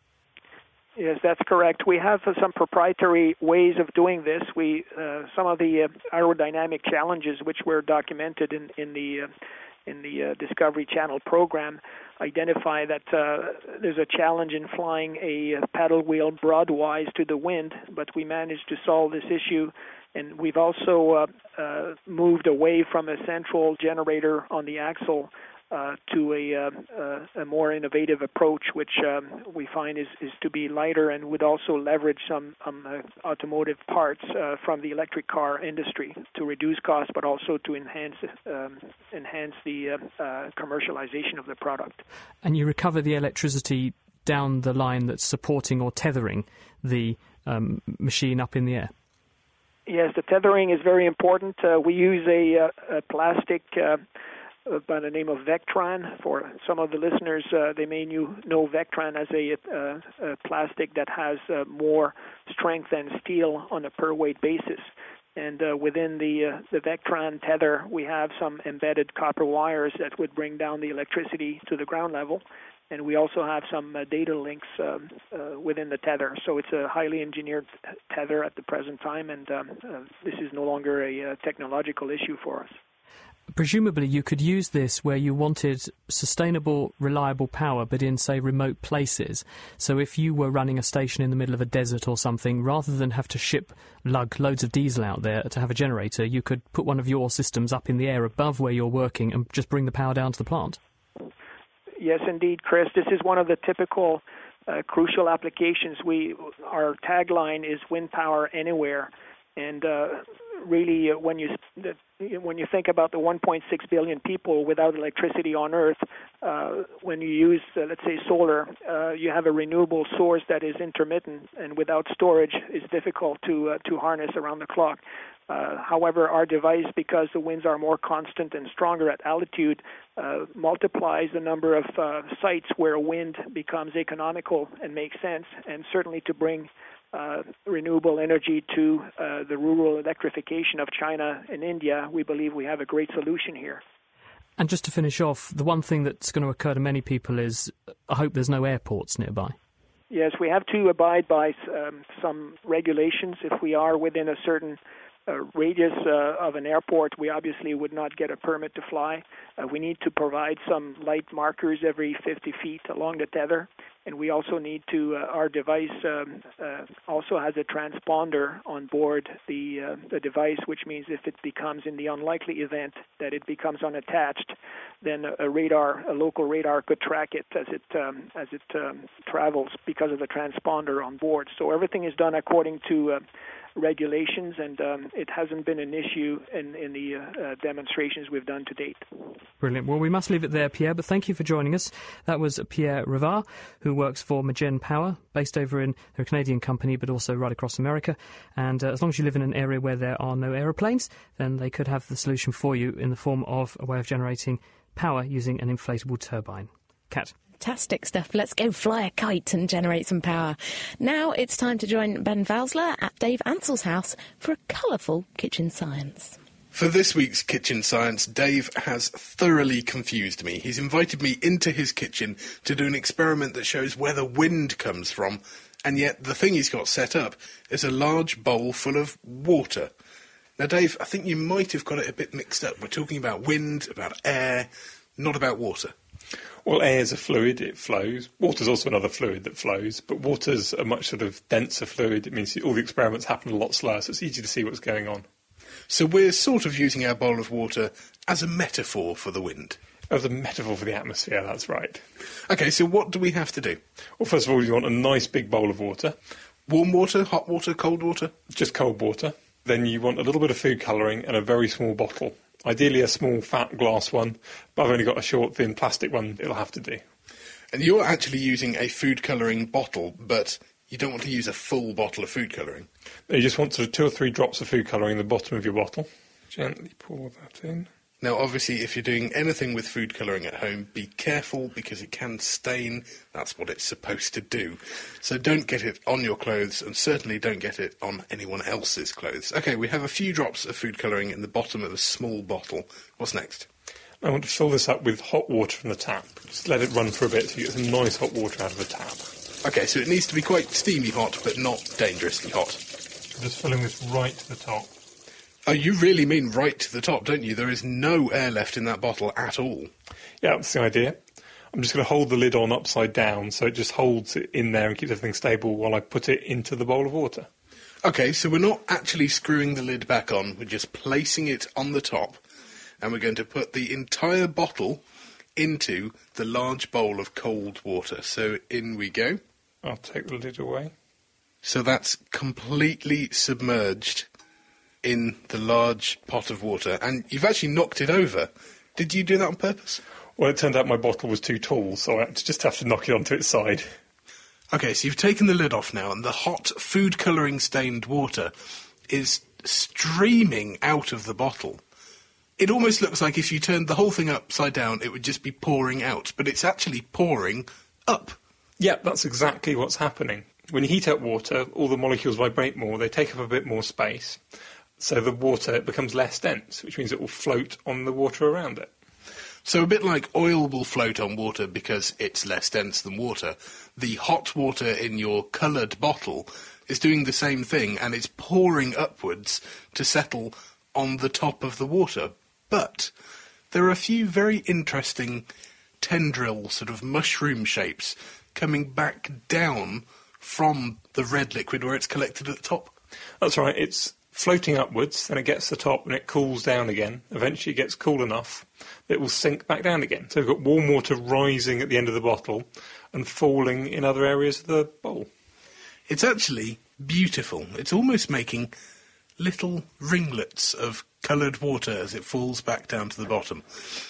Yes, that's correct. We have uh, some proprietary ways of doing this. We uh, some of the uh, aerodynamic challenges which were documented in, in the uh, in the uh, Discovery Channel program identify that uh, there's a challenge in flying a paddle wheel broadwise to the wind, but we managed to solve this issue. And we've also uh, uh, moved away from a central generator on the axle uh, to a, uh, a more innovative approach, which um, we find is, is to be lighter and would also leverage some um, uh, automotive parts uh, from the electric car industry to reduce costs, but also to enhance um, enhance the uh, uh, commercialization of the product. And you recover the electricity down the line that's supporting or tethering the um, machine up in the air. Yes, the tethering is very important. Uh, we use a, uh, a plastic uh, by the name of Vectran. For some of the listeners, uh, they may knew, know Vectran as a, uh, a plastic that has uh, more strength than steel on a per-weight basis. And uh, within the, uh, the Vectran tether, we have some embedded copper wires that would bring down the electricity to the ground level. And we also have some uh, data links um, uh, within the tether. So it's a highly engineered tether at the present time, and um, uh, this is no longer a uh, technological issue for us. Presumably you could use this where you wanted sustainable, reliable power, but in, say, remote places. So if you were running a station in the middle of a desert or something, rather than have to ship lug loads of diesel out there to have a generator, you could put one of your systems up in the air above where you're working and just bring the power down to the plant. Yes, indeed, Chris. This is one of the typical uh, crucial applications. We our tagline is "Wind Power Anywhere," and uh, really, uh, when you when you think about the one point six billion people without electricity on Earth, uh, when you use, uh, let's say, solar, uh, you have a renewable source that is intermittent, and without storage, is difficult to uh, to harness around the clock. Uh, however, our device, because the winds are more constant and stronger at altitude, uh, multiplies the number of uh, sites where wind becomes economical and makes sense, and certainly to bring uh, renewable energy to uh, the rural electrification of China and India, we believe we have a great solution here. And just to finish off, the one thing that's going to occur to many people is, I hope there's no airports nearby. Yes, we have to abide by um, some regulations. If we are within a certain uh, radius uh, of an airport, we obviously would not get a permit to fly. Uh, we need to provide some light markers every fifty feet along the tether. And we also need to, uh, our device um, uh, also has a transponder on board the uh, the device, which means if it becomes, in the unlikely event that it becomes unattached, then a, a radar, a local radar could track it as it um, as it um, travels because of the transponder on board. So everything is done according to uh, regulations, and um, it hasn't been an issue in, in the uh, uh, demonstrations we've done to date. Brilliant. Well, we must leave it there, Pierre, but thank you for joining us. That was Pierre Rivard, who works for Magen Power, based over in their Canadian company, but also right across America. And uh, as long as you live in an area where there are no aeroplanes, then they could have the solution for you in the form of a way of generating power using an inflatable turbine. Kat. Fantastic stuff. Let's go fly a kite and generate some power. Now it's time to join Ben Valsler at Dave Ansell's house for a colourful kitchen science. For this week's Kitchen Science, Dave has thoroughly confused me. He's invited me into his kitchen to do an experiment that shows where the wind comes from, and yet the thing he's got set up is a large bowl full of water. Now, Dave, I think you might have got it a bit mixed up. We're talking about wind, about air, not about water. Well, air is a fluid, it flows. Water's also another fluid that flows, but water's a much sort of denser fluid. It means all the experiments happen a lot slower, so it's easy to see what's going on. So we're sort of using our bowl of water as a metaphor for the wind. As a metaphor for the atmosphere, that's right. OK, so what do we have to do? Well, first of all, you want a nice big bowl of water. Warm water, hot water, cold water? Just cold water. Then you want a little bit of food colouring and a very small bottle. Ideally a small, fat glass one, but I've only got a short, thin plastic one. It'll have to do. And you're actually using a food colouring bottle, but you don't want to use a full bottle of food colouring. You just want sort of two or three drops of food colouring in the bottom of your bottle. Gently pour that in. Now, obviously, if you're doing anything with food colouring at home, be careful because it can stain. That's what it's supposed to do. So don't get it on your clothes, and certainly don't get it on anyone else's clothes. OK, we have a few drops of food colouring in the bottom of a small bottle. What's next? I want to fill this up with hot water from the tap. Just let it run for a bit so you get some nice hot water out of the tap. OK, so it needs to be quite steamy hot, but not dangerously hot. I'm just filling this right to the top. Oh, you really mean right to the top, don't you? There is no air left in that bottle at all. Yeah, that's the idea. I'm just going to hold the lid on upside down so it just holds it in there and keeps everything stable while I put it into the bowl of water. OK, so we're not actually screwing the lid back on. We're just placing it on the top, and we're going to put the entire bottle into the large bowl of cold water. So in we go. I'll take the lid away. So that's completely submerged in the large pot of water, and you've actually knocked it over. Did you do that on purpose? Well, it turned out my bottle was too tall, so I just have to knock it onto its side. OK, so you've taken the lid off now, and the hot food colouring stained water is streaming out of the bottle. It almost looks like if you turned the whole thing upside down, it would just be pouring out, but it's actually pouring up. Yeah, that's exactly what's happening. When you heat up water, all the molecules vibrate more, they take up a bit more space. So the water becomes less dense, which means it will float on the water around it. So a bit like oil will float on water because it's less dense than water, the hot water in your coloured bottle is doing the same thing, and it's pouring upwards to settle on the top of the water. But there are a few very interesting tendril sort of mushroom shapes coming back down from the red liquid where it's collected at the top. That's right, it's floating upwards, then it gets to the top and it cools down again. Eventually it gets cool enough that it will sink back down again. So we've got warm water rising at the end of the bottle and falling in other areas of the bowl. It's actually beautiful. It's almost making little ringlets of coloured water as it falls back down to the bottom.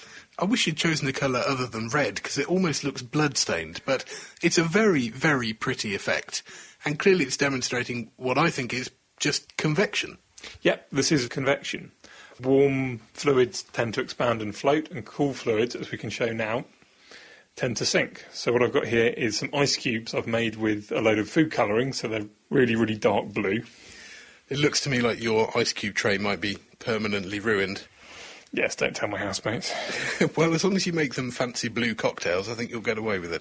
I wish you'd chosen a colour other than red, because it almost looks blood-stained, but it's a very, very pretty effect, and clearly it's demonstrating what I think is just convection. Yep, this is convection. Warm fluids tend to expand and float, and cool fluids, as we can show now, tend to sink. So what I've got here is some ice cubes I've made with a load of food colouring, so they're really, really dark blue. It looks to me like your ice cube tray might be permanently ruined. Yes, don't tell my housemates. Well, as long as you make them fancy blue cocktails, I think you'll get away with it.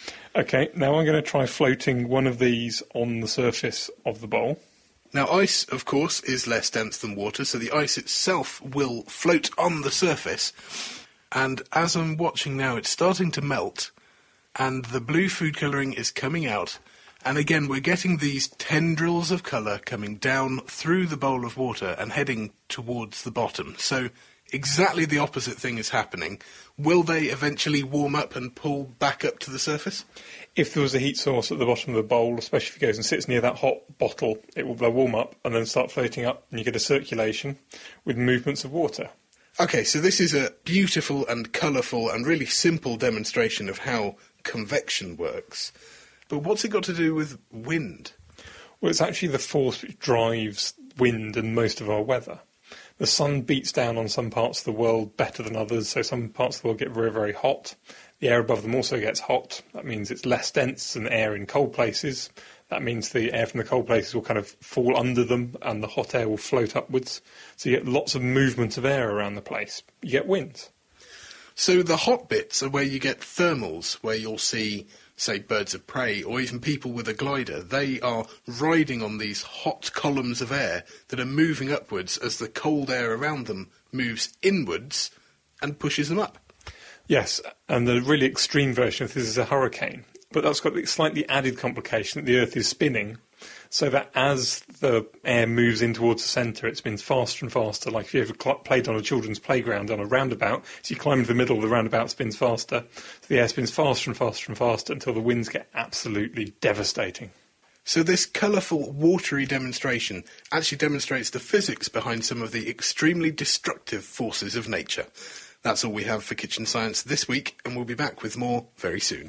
OK, now I'm going to try floating one of these on the surface of the bowl. Now, ice, of course, is less dense than water, so the ice itself will float on the surface. And as I'm watching now, it's starting to melt, and the blue food colouring is coming out. And again, we're getting these tendrils of colour coming down through the bowl of water and heading towards the bottom. So exactly the opposite thing is happening. Will they eventually warm up and pull back up to the surface? If there was a heat source at the bottom of the bowl, especially if it goes and sits near that hot bottle, it will warm up and then start floating up, and you get a circulation with movements of water. OK, so this is a beautiful and colourful and really simple demonstration of how convection works. But what's it got to do with wind? Well, it's actually the force which drives wind and most of our weather. The sun beats down on some parts of the world better than others, so some parts of the world get very, very hot. The air above them also gets hot. That means it's less dense than air in cold places. That means the air from the cold places will kind of fall under them and the hot air will float upwards. So you get lots of movement of air around the place. You get winds. So the hot bits are where you get thermals, where you'll see, say, birds of prey or even people with a glider. They are riding on these hot columns of air that are moving upwards as the cold air around them moves inwards and pushes them up. Yes, and the really extreme version of this is a hurricane. But that's got the slightly added complication that the Earth is spinning, so that as the air moves in towards the centre, it spins faster and faster. Like if you ever cl- played on a children's playground on a roundabout, so you climb into the middle, the roundabout spins faster. So the air spins faster and faster and faster until the winds get absolutely devastating. So this colourful, watery demonstration actually demonstrates the physics behind some of the extremely destructive forces of nature. That's all we have for Kitchen Science this week, and we'll be back with more very soon.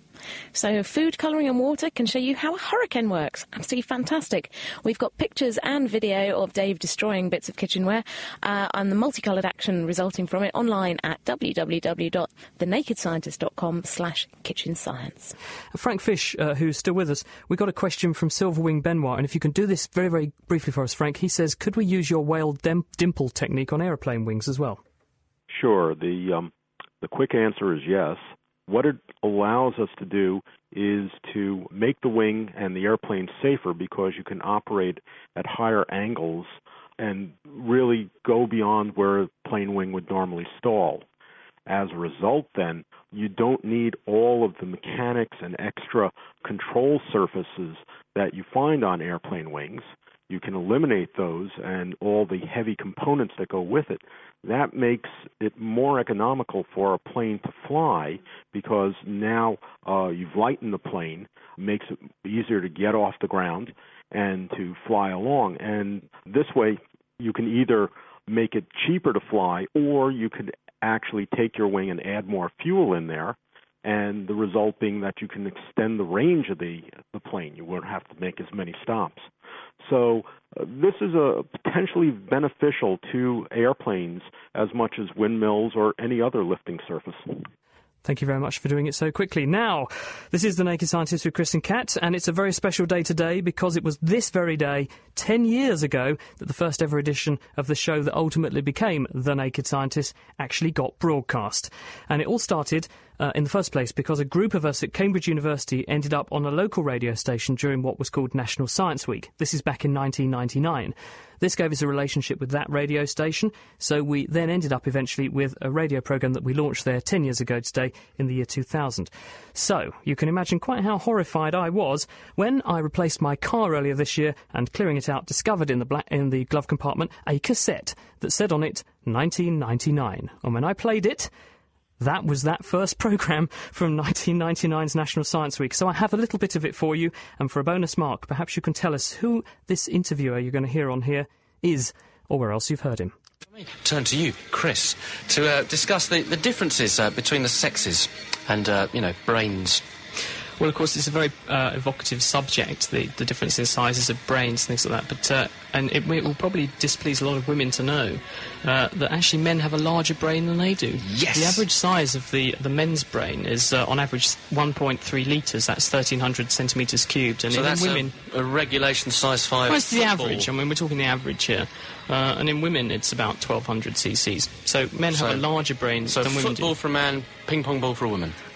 So food colouring and water can show you how a hurricane works. Absolutely fantastic. We've got pictures and video of Dave destroying bits of kitchenware uh, and the multicoloured action resulting from it online at w w w dot the naked scientist dot com slash kitchen science. Frank Fish, uh, who's still with us, we got a question from Silverwing Benoit, and if you can do this very, very briefly for us, Frank, he says, could we use your whale dim- dimple technique on aeroplane wings as well? Sure. The um, the quick answer is yes. What it allows us to do is to make the wing and the airplane safer because you can operate at higher angles and really go beyond where a plane wing would normally stall. As a result, then, you don't need all of the mechanics and extra control surfaces that you find on airplane wings. You can eliminate those and all the heavy components that go with it. That makes it more economical for a plane to fly because now uh, you've lightened the plane, makes it easier to get off the ground and to fly along. And this way, you can either make it cheaper to fly or you could actually take your wing and add more fuel in there, and the result being that you can extend the range of the, the plane. You won't have to make as many stops. So uh, this is a potentially beneficial to airplanes as much as windmills or any other lifting surface. Thank you very much for doing it so quickly. Now, this is The Naked Scientist with Chris and Kat, and it's a very special day today because it was this very day, ten years ago, that the first ever edition of the show that ultimately became The Naked Scientist actually got broadcast. And it all started uh, in the first place because a group of us at Cambridge University ended up on a local radio station during what was called National Science Week. This is back in nineteen ninety-nine. This gave us a relationship with that radio station, so we then ended up eventually with a radio programme that we launched there ten years ago today in the year two thousand. So, you can imagine quite how horrified I was when I replaced my car earlier this year and, clearing it out, discovered in the black, in the glove compartment a cassette that said on it nineteen ninety-nine. And when I played it, that was that first programme from nineteen ninety-nine's National Science Week. So I have a little bit of it for you, and for a bonus mark, perhaps you can tell us who this interviewer you're going to hear on here is, or where else you've heard him. Let me turn to you, Chris, to uh, discuss the, the differences uh, between the sexes and, uh, you know, brains. Well, of course, it's a very uh, evocative subject, the, the difference in sizes of brains, things like that. But uh, and it, it will probably displease a lot of women to know uh, that actually men have a larger brain than they do. Yes! The average size of the, the men's brain is, uh, on average, one point three litres. That's thirteen hundred centimetres cubed. And so in that's women, a, a regulation size five well, it's the football. average. I mean, we're talking the average here. Uh, and in women, it's about twelve hundred cc's. So men so, have a larger brain so than women do. So football for a man, ping-pong ball for a woman?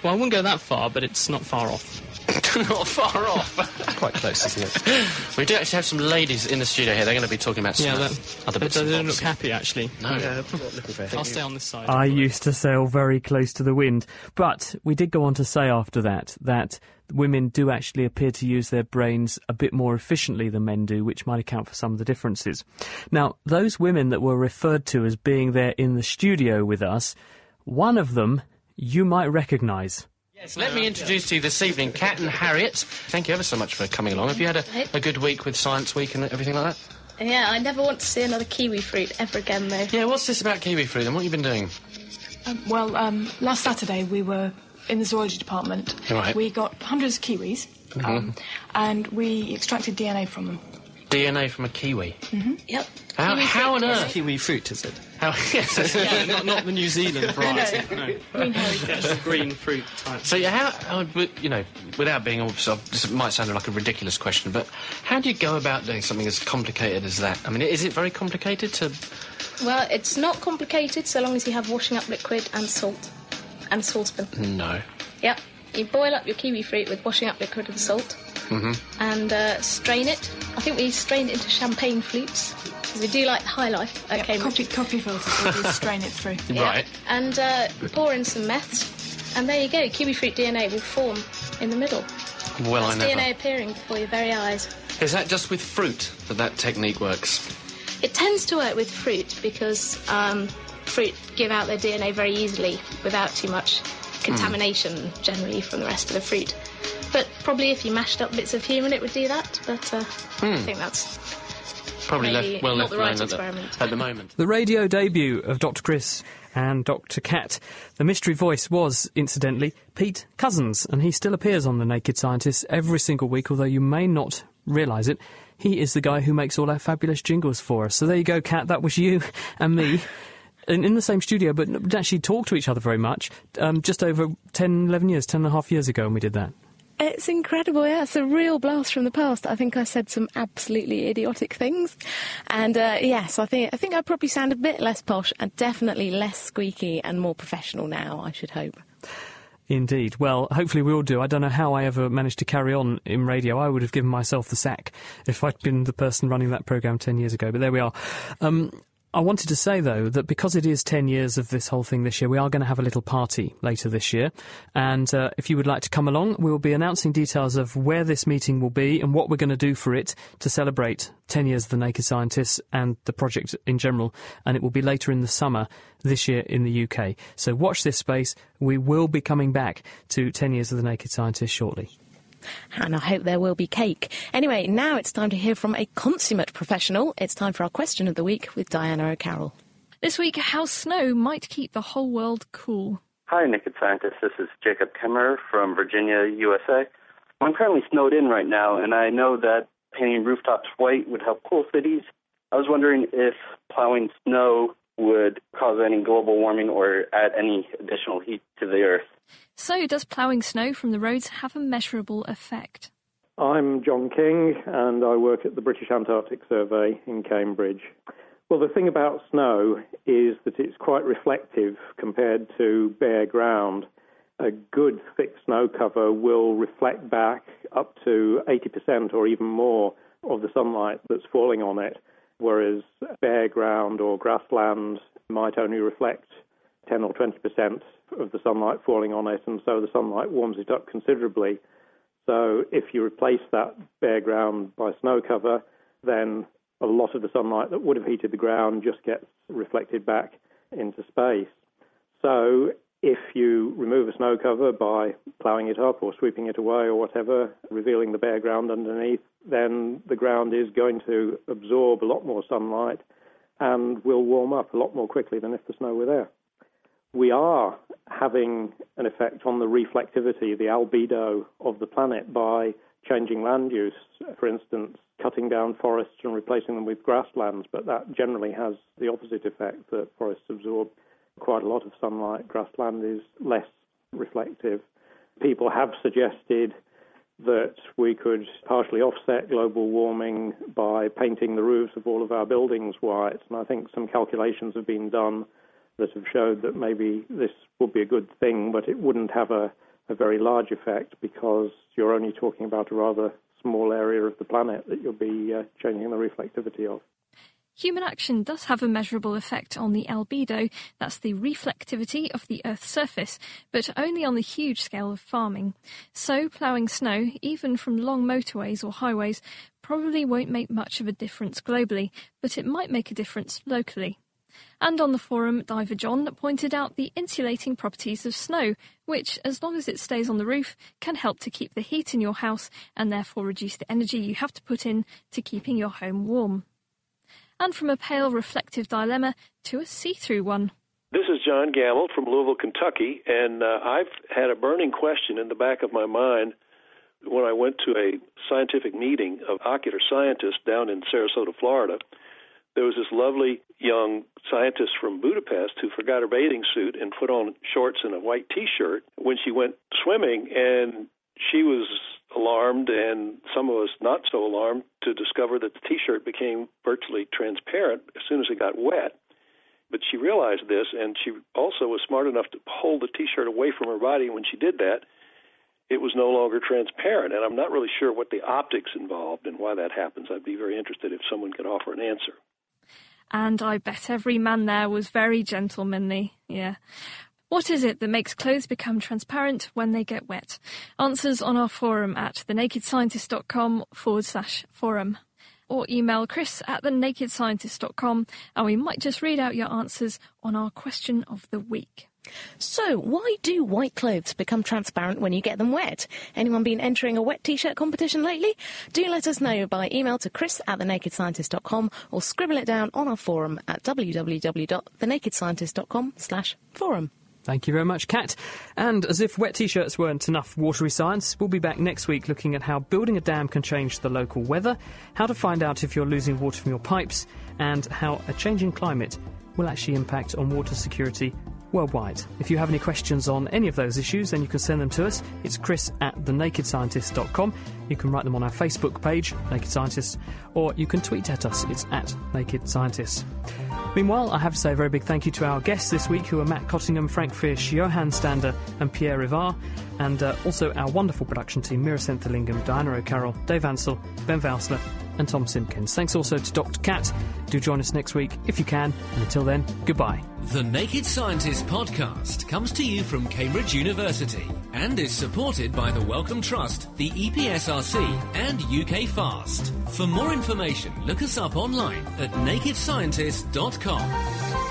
Well, I wouldn't go that far, but it's not far off. Not far off. Quite close, isn't it? We do actually have some ladies in the studio here. They're going to be talking about some yeah, uh, that, other bits they and don't bobs. look happy, actually. No. Yeah, I'll stay on this side. I used to sail very close to the wind, but we did go on to say after that that women do actually appear to use their brains a bit more efficiently than men do, which might account for some of the differences. Now, those women that were referred to as being there in the studio with us, one of them you might recognise. Yes, let me introduce to you this evening Kat and Harriet. Thank you ever so much for coming along. Have you had a, a good week with Science Week and everything like that? Yeah, I never want to see another kiwi fruit ever again, though. Yeah, what's this about kiwi fruit then? What have you been doing? Um, well, um, last Saturday we were in the zoology department. Right. We got hundreds of kiwis, Mm-hmm. um, and we extracted D N A from them. D N A from a kiwi? Mm-hmm. Yep. How, how on earth? Kiwi fruit, is it? How, yes. yeah, not, not the New Zealand variety. No, no. green hairy. Yes, green fruit type. So, yeah, how, how, you know, without being obvious, this might sound like a ridiculous question, but how do you go about doing something as complicated as that? I mean, is it very complicated to... Well, it's not complicated so long as you have washing up liquid and salt and saucepan. No. Yep. You boil up your kiwi fruit with washing up liquid and salt. Mm-hmm. And uh, strain it. I think we strained it into champagne flutes, because we do like High Life at Yep, Cambridge. coffee, coffee filters, we strain it through. Yeah. Right. And uh, pour in some meths, and there you go. Kiwi fruit D N A will form in the middle. Well, That's I never. D N A appearing before your very eyes. Is that just with fruit that that technique works? It tends to work with fruit because um, fruit give out their D N A very easily without too much contamination, mm. generally, from the rest of the fruit. But probably if you mashed up bits of human, it would do that. But uh, mm. I think that's probably maybe left, well not left the right alone experiment. at the, at the moment. The radio debut of Doctor Chris and Doctor Kat. The mystery voice was, incidentally, Pete Cousins, and he still appears on The Naked Scientists every single week, although you may not realise it. He is the guy who makes all our fabulous jingles for us. So there you go, Kat, that was you and me. In, in the same studio, but didn't actually talk to each other very much, um, just over ten, eleven years, ten and a half years ago when we did that. It's incredible, yeah. It's a real blast from the past. I think I said some absolutely idiotic things. And, uh, yes, I think I think I probably sound a bit less posh and definitely less squeaky and more professional now, I should hope. Indeed. Well, hopefully we all do. I don't know how I ever managed to carry on in radio. I would have given myself the sack if I'd been the person running that programme ten years ago. But there we are. Um... I wanted to say, though, that because it is ten years of this whole thing this year, we are going to have a little party later this year. And uh, if you would like to come along, we will be announcing details of where this meeting will be and what we're going to do for it to celebrate ten years of The Naked Scientists and the project in general. And it will be later in the summer this year in the U K. So watch this space. We will be coming back to ten years of The Naked Scientists shortly. And I hope there will be cake. Anyway, now it's time to hear from a consummate professional. It's time for our question of the week with Diana O'Carroll. This week, how snow might keep the whole world cool. Hi, Naked Scientists. This is Jacob Kemmerer from Virginia, U S A. I'm currently snowed in right now, and I know that painting rooftops white would help cool cities. I was wondering if plowing snow would cause any global warming or add any additional heat to the Earth. So, does ploughing snow from the roads have a measurable effect? I'm John King, and I work at the British Antarctic Survey in Cambridge. Well, the thing about snow is that it's quite reflective compared to bare ground. A good thick snow cover will reflect back up to eighty percent or even more of the sunlight that's falling on it, whereas bare ground or grassland might only reflect ten or twenty percent of the sunlight falling on it, and so the sunlight warms it up considerably. So if you replace that bare ground by snow cover, then a lot of the sunlight that would have heated the ground just gets reflected back into space. So if you remove a snow cover by ploughing it up or sweeping it away or whatever, revealing the bare ground underneath, then the ground is going to absorb a lot more sunlight and will warm up a lot more quickly than if the snow were there. We are having an effect on the reflectivity, the albedo of the planet by changing land use, for instance, cutting down forests and replacing them with grasslands, but that generally has the opposite effect, that forests absorb quite a lot of sunlight, grassland is less reflective. People have suggested that we could partially offset global warming by painting the roofs of all of our buildings white, and I think some calculations have been done that have showed that maybe this would be a good thing, but it wouldn't have a a very large effect because you're only talking about a rather small area of the planet that you'll be uh, changing the reflectivity of. Human action does have a measurable effect on the albedo, that's the reflectivity of the Earth's surface, but only on the huge scale of farming. So ploughing snow, even from long motorways or highways, probably won't make much of a difference globally, but it might make a difference locally. And on the forum, Diver John pointed out the insulating properties of snow, which, as long as it stays on the roof, can help to keep the heat in your house and therefore reduce the energy you have to put in to keeping your home warm. And from a pale reflective dilemma to a see-through one. This is John Gamble from Louisville, Kentucky, and uh, I've had a burning question in the back of my mind when I went to a scientific meeting of ocular scientists down in Sarasota, Florida. There was this lovely young scientist from Budapest who forgot her bathing suit and put on shorts and a white T-shirt when she went swimming, and she was alarmed, and some of us not so alarmed, to discover that the T-shirt became virtually transparent as soon as it got wet. But she realized this, and she also was smart enough to hold the T-shirt away from her body, and when she did that, it was no longer transparent. And I'm not really sure what the optics involved and why that happens. I'd be very interested if someone could offer an answer. And I bet every man there was very gentlemanly, yeah. What is it that makes clothes become transparent when they get wet? Answers on our forum at thenakedscientist.com forward slash forum. Or email Chris at thenakedscientist dot com and we might just read out your answers on our question of the week. So, why do white clothes become transparent when you get them wet? Anyone been entering a wet T-shirt competition lately? Do let us know by email to chris at thenakedscientist dot com or scribble it down on our forum at www.thenakedscientist.com slash forum. Thank you very much, Kat. And as if wet T-shirts weren't enough watery science, we'll be back next week looking at how building a dam can change the local weather, how to find out if you're losing water from your pipes, and how a changing climate will actually impact on water security worldwide. If you have any questions on any of those issues, then you can send them to us. It's chris at thenakedscientist dot com. You can write them on our Facebook page, Naked Scientists, or you can tweet at us. It's at Naked Scientists. Meanwhile, I have to say a very big thank you to our guests this week, who are Matt Cottingham, Frank Fish, Johan Stander and Pierre Rivard, and uh, also our wonderful production team, Mira Senthalingam, Diana O'Carroll, Dave Ansell, Ben Valsler and Tom Simpkins. Thanks also to Doctor Cat. Do join us next week if you can, and until then, goodbye. The Naked Scientist podcast comes to you from Cambridge University and is supported by the Wellcome Trust, the E P S R C and U K FAST. For more information, look us up online at naked scientist dot com.